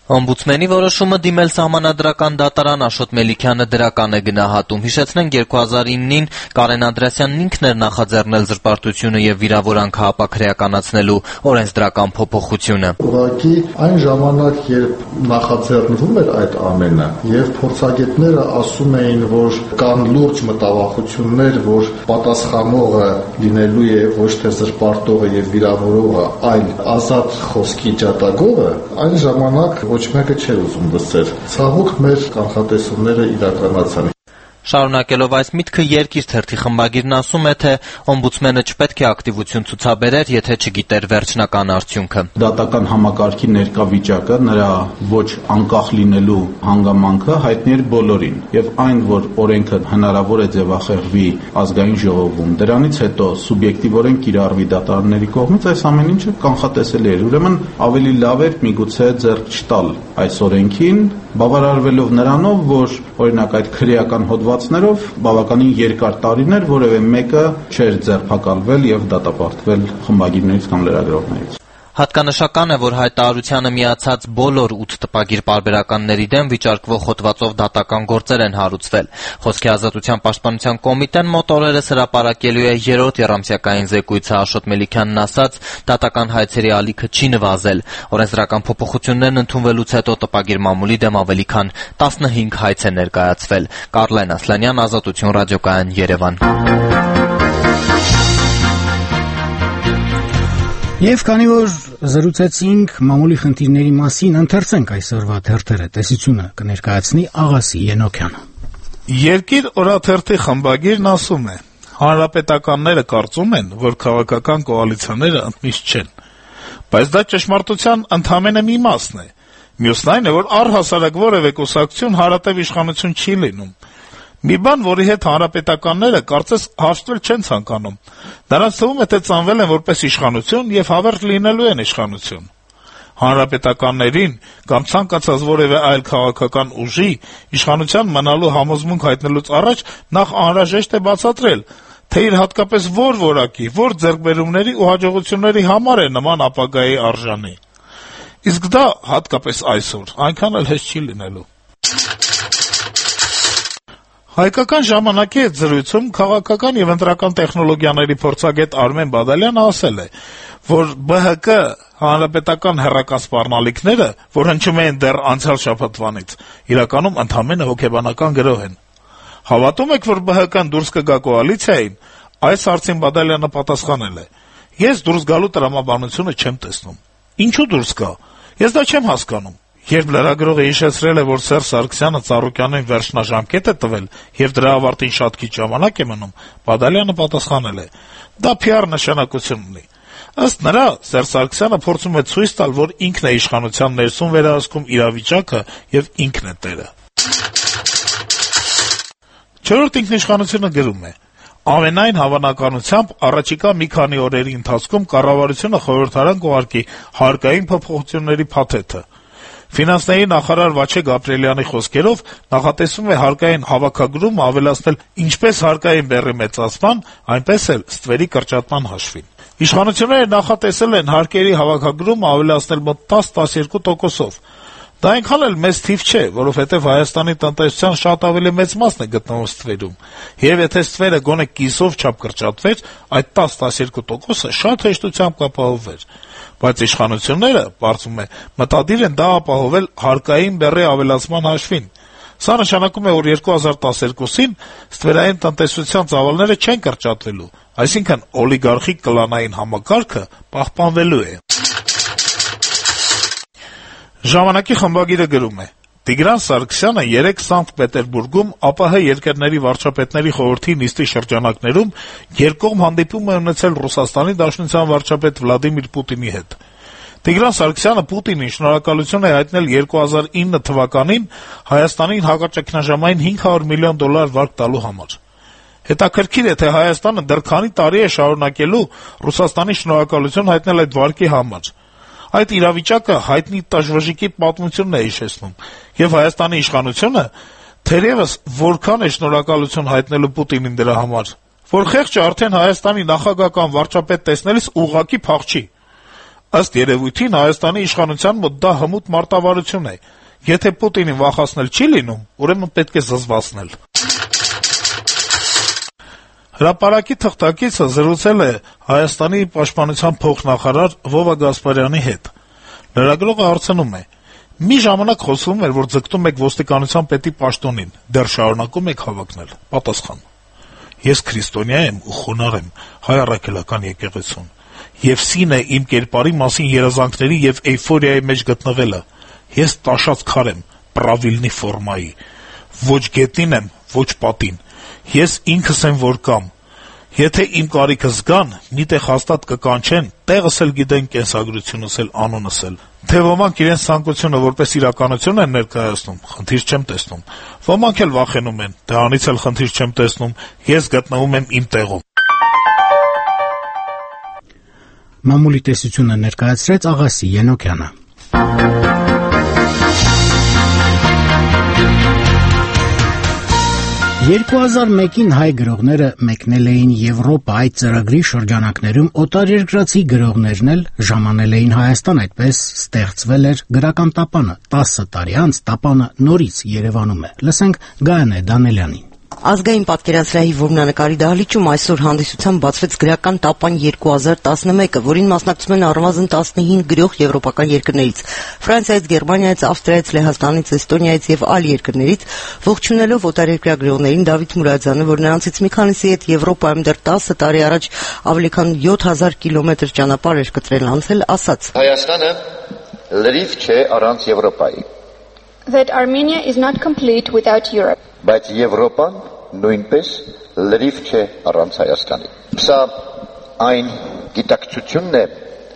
Օմբուդսմենի որոշումը դիմել սահմանադրական դատարան Աշոտ Մելիքյանը դրական է գնահատում։ Հիշեցնենք 2009-ին Կարեն Անդրեասյանն ինքն էր նախաձեռնել զրպարտությունը եւ վիրավորանքը ապաքրեականացնելու օրենսդրական փոփոխությունը։ Ուղղակի այն ժամանակ, երբ նախաձեռնվում էր այդ ամենը եւ փորձագետները ասում էին, որ կան լուրջ մտավախություններ, որ պատասխանողը լինելու է ոչ թե զրպարտողը եւ վիրավորողը, այլ ազատ խոսքի ջատագովը, այն ժամանակ ոչ մեկը չէր ուզում լսել։ Ցավոք մեր կանխատեսումները իրականացան։ Շարունակելով այս միտքը Երկիր թերթի խմբագիրն ասում է, թե օմբուդսմենը չպետք է ակտիվություն ցուցաբերեր, եթե չգիտեր վերջնական արդյունքը։ Դատական համակարգի ներկա վիճակը, նրա ոչ անկախ լինելու հանգամանքը հայտնի էր բոլորին, եւ այն, որ օրենքը հնարավոր է ձևախեղվի ազգային ժողովում, դրանից հետո սուբյեկտիվորեն կիրառվի դատարանների կողմից, այս ամեն ինչը կանխատեսելի էր։ Ուրեմն ավելի լավ էր միգուցե ձեռք չտալ այս օրենքին, բավարարվելով նրանով, որ օրինակ այդ քրեական հոդվածներով բավականին երկար տարիներ որևէ մեկը չէր ձերբակալվել եւ դատապարտվել խմբագիրներից կամ լրագրողներից։ Հատկանշական է, որ հայտարարությանը միացած բոլոր 8 տպագիր պարբերականների դեմ վիճարկվող հոդվածով դատական գործեր են հարուցվել։ Խոսքի ազատության պաշտպանության կոմիտեն մոտ օրերս հրապարակելու է 3-րդ եռամսյակային զեկույցը։ Աշոտ Մելիքյանն ասաց, դատական հայցերի ալիքը չի նվազել։ Օրենսդրական փոփոխություններն ընդունվելուց հետո տպագիր մամուլի դեմ ավելի քան 15 հայց է ներկայացվել։ Կարլեն Ասլանյան, Ազատություն ռադիոկայան, Երևան։ Եվ քանի որ զրուցեցինք մամուլի խնդիրների մասին, ընթերցենք այսօրվա թերթերը, տեսությունը կներկայացնի Աղասի Ենոքյանը։ Երկիր օրաթերթի խմբագիրն ասում է. հանրապետականները կարծում են, որ քաղաքական կոալիցիաները ընդմիշտ չեն, բայց դա ճշմարտության ընդամենը մի մասն է։ Մյուսն այն է, որ առհասարակ որևէ կուսակցություն հարատև իշխանություն չի լինում։ Մի բան, որի հետ հանրապետականները կարծես հաշտվել չեն ցանկանում։ Նրանց թվում է, թե ծնվել են որպես իշխանություն եւ հավերժ լինելու են իշխանություն։ Հանրապետականներին կամ ցանկացած որևէ այլ քաղաքական ուժի իշխանության մնալու համոզմունք հայտնելուց առաջ նախ անհրաժեշտ է բացատրել, թե իր հատկապես որ որակի, որ ձեռքբերումների ու հաջողությունների համար է նման ապագայի արժանի։ Իսկ դա հատկապես այսօր այնքան էլ հեշտ չի լինելու։ Հայկական ժամանակի հետ զրույցում քաղաքական եւ ընտրական տեխնոլոգիաների փորձագետ Արմեն Բադալյանը ասել է, որ ԲՀԿ հանրապետական հեռական սպառնալիքները, որ հնչում էին դեռ անցյալ շաբաթվանից, իրականում ընդամենը հոգեբանական գրոհ են։ Հավատում եք, որ ԲՀԿ-ն դուրս կգա կոալիցիային, այս հարցին Բադալյանը պատասխանել է. Ես դուրս գալու տրամաբանությունը չեմ տեսնում։ Ինչու դուրս գա։ Ես դա չեմ հասկանում։ Երբ լրագրողը հիշեցրել է, որ Սերժ Սարգսյանը Ծառուկյանին վերջնաժամկետ է տվել եւ դրա ավարտին շատ քիչ ժամանակ է մնում, Բադալյանը պատասխանել է. դա PR նշանակություն ունի։ Ըստ նրա, Սերժ Սարգսյանը փորձում է ցույց տալ, որ ինքն է իշխանության ներսում վերահսկում իրավիճակը եւ ինքն է տերը։ Չորրորդ ինքնիշխանությունը գրում է. Ամենայն հավանականությամբ առաջիկա մի քանի օրերի ընթացքում կառավարությունը խորհրդարան կուղարկի հարկային փոփոխությունների փաթեթը։ Ֆինանսների նախարար Վաչե Գաբրիելյանի խոսքերով նախատեսվում է հարկային հավաքագրումը ավելացնել ինչպես հարկային բեռի մեծացման, այնպես էլ ստվերի կրճատման հաշվին։ Իշխանությունները նախատեսել են հարկերի հավաքագրումը ավելացնել մոտ 10-12%-ով։ Դա այնքան էլ մեծ թիվ չէ, որովհետև Հայաստանի տնտեսության շատ ավելի մեծ մասն է գտնվում ստվերում, եւ եթե ստվերը գոնե կիսով չափ կրճատվեր, այդ 10-12%-ը շատ հեշտությամբ կապահովվեր։ Բայց իշխանությունները, պարզվում է, մտադիր են դա ապահովել հարկային բեռի ավելացման հաշվին։ Սա նշանակում է, որ 2012-ին ստվերային տնտեսության ծավալները չեն կրճատվելու, այսինքն օլիգարխիկ կլանային համակարգը պահպանվելու է։ Ժամանակի խմբագիրը գրում է. Տիգրան Սարգսյանը 3 Սանկտ Պետերբուրգում ԱՊՀ երկրների վարչապետների խորհրդի նիստի շրջանակներում երկկողմ հանդիպում է ունեցել Ռուսաստանի Դաշնության վարչապետ Վլադիմիր Պուտինի հետ։ Տիգրան Սարգսյանը Պուտինին շնորհակալություն է հայտնել 2009 թվականին Հայաստանին հակաճգնաժամային $500 միլիոն վարկ տալու համար։ Հետաքրքիր է, թե Հայաստանը դեռ քանի տարի է շարունակելու Ռուսաստանի շնորհակալություն հայտնել այդ վարկի համար։ Այդ իրավիճակը հայտնի տաժվժիկի պատմությունն է հիշեցնում, եւ Հայաստանի իշխանությունը թերևս որքան է շնորհակալություն հայտնելու Պուտինին դրա համար, որ խեղճը արդեն Հայաստանի նախագահական վարչապետ տեսնելիս ուղղակի փախչի։ Ըստ երևույթին Հայաստանի իշխանության մոտ դա հմուտ մարտավարություն է։ Եթե Պուտինին վախացնել չի լինում, ուրեմն պետք է զզվացնել։ Հրապարակի թղթակիցը զրուցել է Հայաստանի պաշտպանության փոխնախարար Վովա Գասպարյանի հետ։ Լրագրողը հարցնում է. «Մի ժամանակ խոսվում էր, որ ձգտում եք ոստիկանության պետի պաշտոնին, դեռ շարունակում եք հավակնել»։ Պատասխան. «Ես քրիստոնյա եմ ու խոնարհ եմ հայ առաքելական եկեղեցուն, եւ սին է իմ կերպարի մասին երազանքների եւ էյֆորիայի մեջ գտնվելը։ Ես տաշած քար եմ, պրավիլնի ֆորմայի, ոչ գետնին եմ, ոչ պատին։ Ես ինքս եմ, որ կամ։ Եթե իմ կարիքը զգան, մի տեղ հաստատ կկանչեն, տեղս էլ գիտեն, կենսագրությունս էլ, անունս էլ։ Թե ոմանք իրենց ցանկությունը որպես իրականություն են ներկայացնում, խնդիր չեմ տեսնում։ Ոմանք էլ վախենում են, դրանից էլ խնդիր չեմ տեսնում, ես գտնվում եմ իմ տեղում»։ Մամուլի տեսությունը ներկայացրեց Աղասի Ենոքյանը։ 2001-ին հայ գրողները մեկնել էին Եվրոպա, այդ ծրագրի շրջանակներում օտարերկրացի գրողներն էլ ժամանել էին Հայաստան, այդպես ստեղծվել էր գրական տապանը։ 10 տարի անց տապանը նորից Երևանում է։ Լսենք Գայանե Դանելյանին։ Ազգային պատկերասրահի որմնանկարի դահլիճում այսօր հանդիսությամբ բացվեց գրական տապան 2011, որին մասնակցում են առնվազն 15 գրող եվրոպական երկրներից՝ Ֆրանսիայից, Գերմանիայից, Ավստրիայից, Լեհաստանից, Էստոնիայից եւ այլ երկրներից, ողջունելով օտարերկրյա գրողներին Դավիթ Մուրադյանը, որ նրանցից մի քանիսի հետ Եվրոպայում դեռ 10 տարի առաջ ավելի քան 7000 կիլոմետր ճանապարհ էր կտրել անցել, ասաց. Հայաստանը լրիվ չէ առանց Եվրոպայի. That Armenia is not complete without Europe. Բայց Եվրոպան նույնպես լրիվ չէ առանց Հայաստանի։ Սա այն գիտակցությունն է,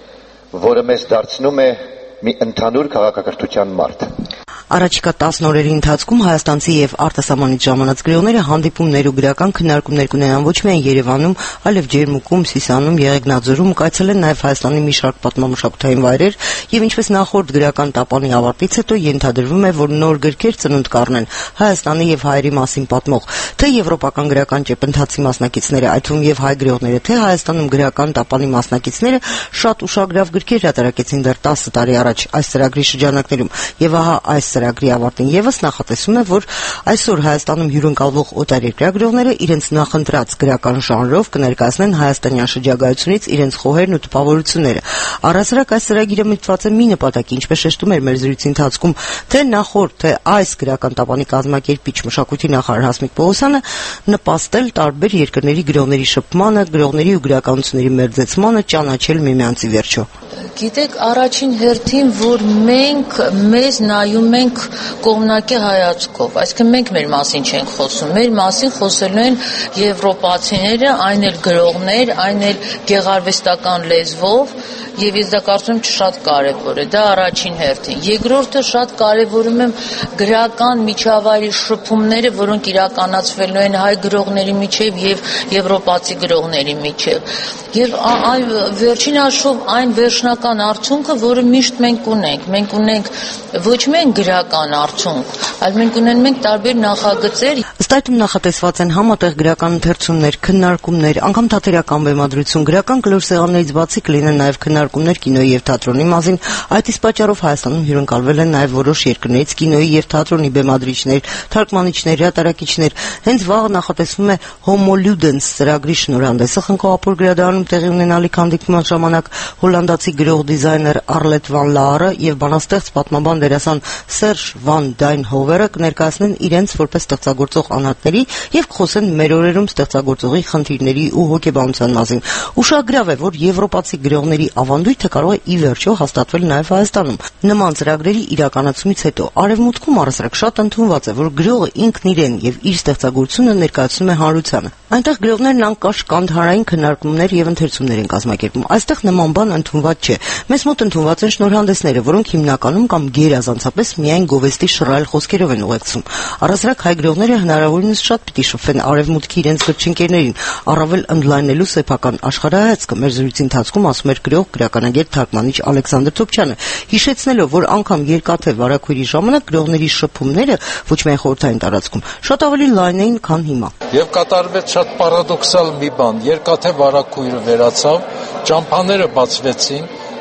որը մեզ դարձնում է մի ընդհանուր քաղաքակրթության մարդ։ Առաջիկա 10 օրերի ընթացքում հայաստանցի եւ արտասահմանից ժամանած գրողները հանդիպումներ ու գրական քննարկումներ կունենան ոչ միայն Երևանում, այլև Ջերմուկում, Սիսիանում, Եղեգնաձորում, կայցելեն նաեւ Հայաստանի մի շարք պատմամշակութային վայրեր եւ ինչպես նախորդ գրական տապանի ավարտից հետո ենթադրվում է, որ նոր գրքեր ծնունդ կառնեն Հայաստանի եւ հայերի մասին պատմող, թե եվրոպական գրական ճեպընթացի մասնակիցները, այդ թվում եւ հայ գրողները, թե Հայաստանում գրական տապանի մասնակիցները շատ ուշագրավ գրքեր հրատարակեցին դեռ 10 տարի առաջ այս ծրագրի շրջանակներում եւ ահա այս ծրագրի ավարտին եւս նախատեսվում է, որ այսօր Հայաստանում հյուրընկալվող օտարերկրյա գրողները իրենց նախընտրած գրական ժանրով կներկայացնեն հայաստանյան շրջագայությունից իրենց խոհերն ու տպավորությունները։ Առհասարակ այս ծրագիրը միտված է մի նպատակի, ինչպես շեշտում էր մեր զրույցի ընթացքում, թե նախորդ, թե այս գրական տապանի կազմակերպիչ մշակույթի նախարար Հասմիկ Պողոսյանը նպաստել տարբեր երկրների գրողների շփմանը, գրողների ու գրականությունների մերձեցմանը, ճանաչել միմյանցի վերջո։ Գիտեք, առաջին հերթին, որ մենք մեզ նայում ենք կողմնակի հայացքով, այսինքն մենք մեր մասին չենք խոսում, մեր մասին խոսելու են եվրոպացիները, այն էլ գրողներ, այն էլ գեղարվեստական լեզվով, եւ ես դա կարծում եմ շատ կարեւոր է, դա առաջին հերթին։ Երկրորդը շատ կարեւորում եմ գրական միջավայրի շփումները, որոնք իրականացվելու են հայ գրողների միջև եւ եվրոպացի գրողների միջև։ Եվ վերջին հաշվով այն վերջնական արդյունքը, որը միշտ մենք ունենք ոչ միայն գրական արդյունք, այլ մենք ունենք տարբեր նախագծեր։ Ըստ այդմ նախատեսված են համատեղ գրական ընթերցումներ, քննարկումներ, անգամ թատերական բեմադրություն, գրական կլոր-սեղաններից բացի կլինեն նաև քննարկումներ կինոյի եւ թատրոնի մասին։ Այդ իսկ պատճառով Հայաստանում հյուրընկալվել են նաև որոշ երկրներից կինոյի եւ թատրոնի բեմադրիչներ, թարգմանիչներ, հրատարակիչներ։ Հենց վաղը նախատեսվում է Homo Ludens ծրագրի շնորհանդեսը խնկո-ապոր գրադարանում տեղի ունենալիք հանդիպման ժամանակ հոլանդացի գրող դիզայներ Արլետ վան Լաարը եւ բանաստեղծ պատմաբան դերասան Սերժ վան Դայնհովերը կներկայացնեն իրենց որպես ստեղծագործող անհատների եւ կխոսեն մեր օրերում ստեղծագործողի խնդիրների ու հոգեբանության մասին։ Ուշագրավ է, որ եվրոպացի գրողների ավանդույթը կարող է ի վերջո հաստատվել նաեւ Հայաստանում։ Նման ծրագրերի իրականացումից հետո արևմուտքում առասարակ շատ ընդունված է, որ գրողը ինքն իրեն եւ իր ստեղծագործությունը ներկայացնում է հանրությանը։ Այնտեղ գրողներն անկաշ կանդհարային քննարկումներ եւ ընթերցումներ են կազմակերպում։ Այստեղ նման բան ընդունված չէ։ Մեզ մոտ ընդունված են շնորհանդեսները, որոնք հիմնականում կամ գերազանցապես միայն գովեստի շռայլ խոսքերով են ուղեկցում։ Առասարակ հայ գրողները հնարավորինս շատ պիտի շփվեն արևմուտքի իրենց գրչընկերներին, առավել ընդլայնելու սեփական աշխարհայացքը։ Մեր զրույցի ընթացքում ասում էր գրող, գրականագետ, թարգմանիչ Ալեքսանդր Թոփչյանը, հիշեցնելով, որ անգամ երկաթե վարակույրի ժամանակ գրողների շփումները ոչ միայն խորհրդային տարածքում շատ ավելի լայն էին, քան հիմա։ Եվ կատարվեց շատ պարադոքսալ մի բան, երկաթե վարակույրը վերացավ, ճամփաները բացվեցին,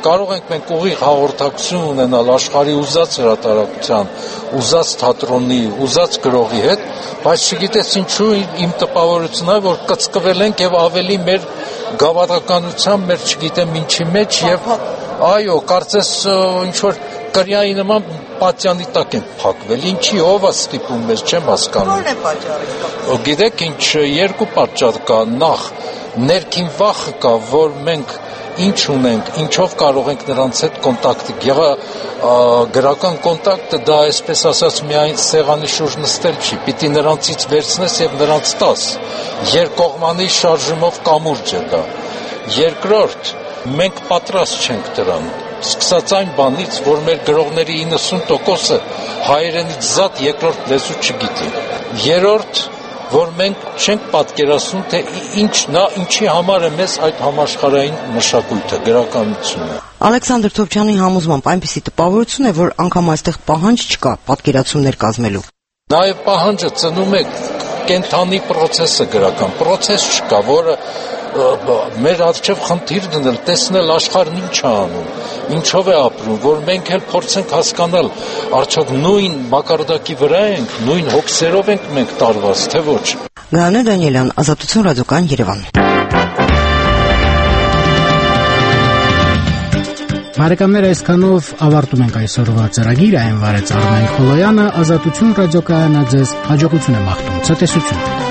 կարող ենք մենք ուղիղ հաղորդակցություն ունենալ աշխարհի ուզած հրատարակության, ուզած թատրոնի, ուզած գրողի հետ, բայց չգիտես ինչու իմ տպավորությունն է, որ կծկվել ենք եւ ավելի մեր գավառականության, մեր չգիտեմ ինչի մեջ եւ այո, կարծես ինչ որ կրյայի նման պատյանի տակ են փակվել։ Ինչի ով է ստիպում մեզ, չեմ հասկանում։ Ո՞րն է պատճառը։ Գիտեք ինչ, երկու պատճառ կա։ Նախ ներքին վախը կա, որ մենք ինչ ունենք, ինչով կարող ենք նրանց հետ կոնտակտի։ Գրական կոնտակտը դա այսպես ասած միայն սեղանի շուրջ նստել չի, պիտի նրանցից վերցնես եւ նրանց տաս։ Երկկողմանի շարժումով կամուրջ է դա։ Երկրորդ, մենք պատրաստ չենք դրան։ Սկսած այն բանից, որ մեր գրողների 90%-ը հայերենից զատ երկրորդ լեզու չգիտի։ Երրորդ, որ մենք չենք պատկերացնում, թե ինչի համար է մեզ այդ համաշխարհային մշակույթը, գրականությունը։ Ալեքսանդր Թոփչյանի համոզմամբ այնպիսի տպավորություն է, որ անգամ այստեղ պահանջ չկա պատկերացումներ կազմելու։ Նաև պահանջը ծնում է կենթանի process-ը գրական, process չկա, որը մեր առջև խնդիր դնել, տեսնել աշխարհն ինչ է անում, ինչով է ապրում, որ մենք էլ փորձենք հասկանալ, արդյոք նույն մակարդակի վրա ենք, նույն հոգսերով ենք մենք տարված, թե ոչ։ Գայանե Դանիելյան, Ազատություն ռադիոկայան, Երևան։ Բարեկամներ, այսքանով ավարտում ենք այսօրվա ծրագիրը, այն վարեց Արմեն Խոլոյանը, Ազատություն ռադիոկայանը ձեզ հաջողություն է մաղթում, ցտեսություն։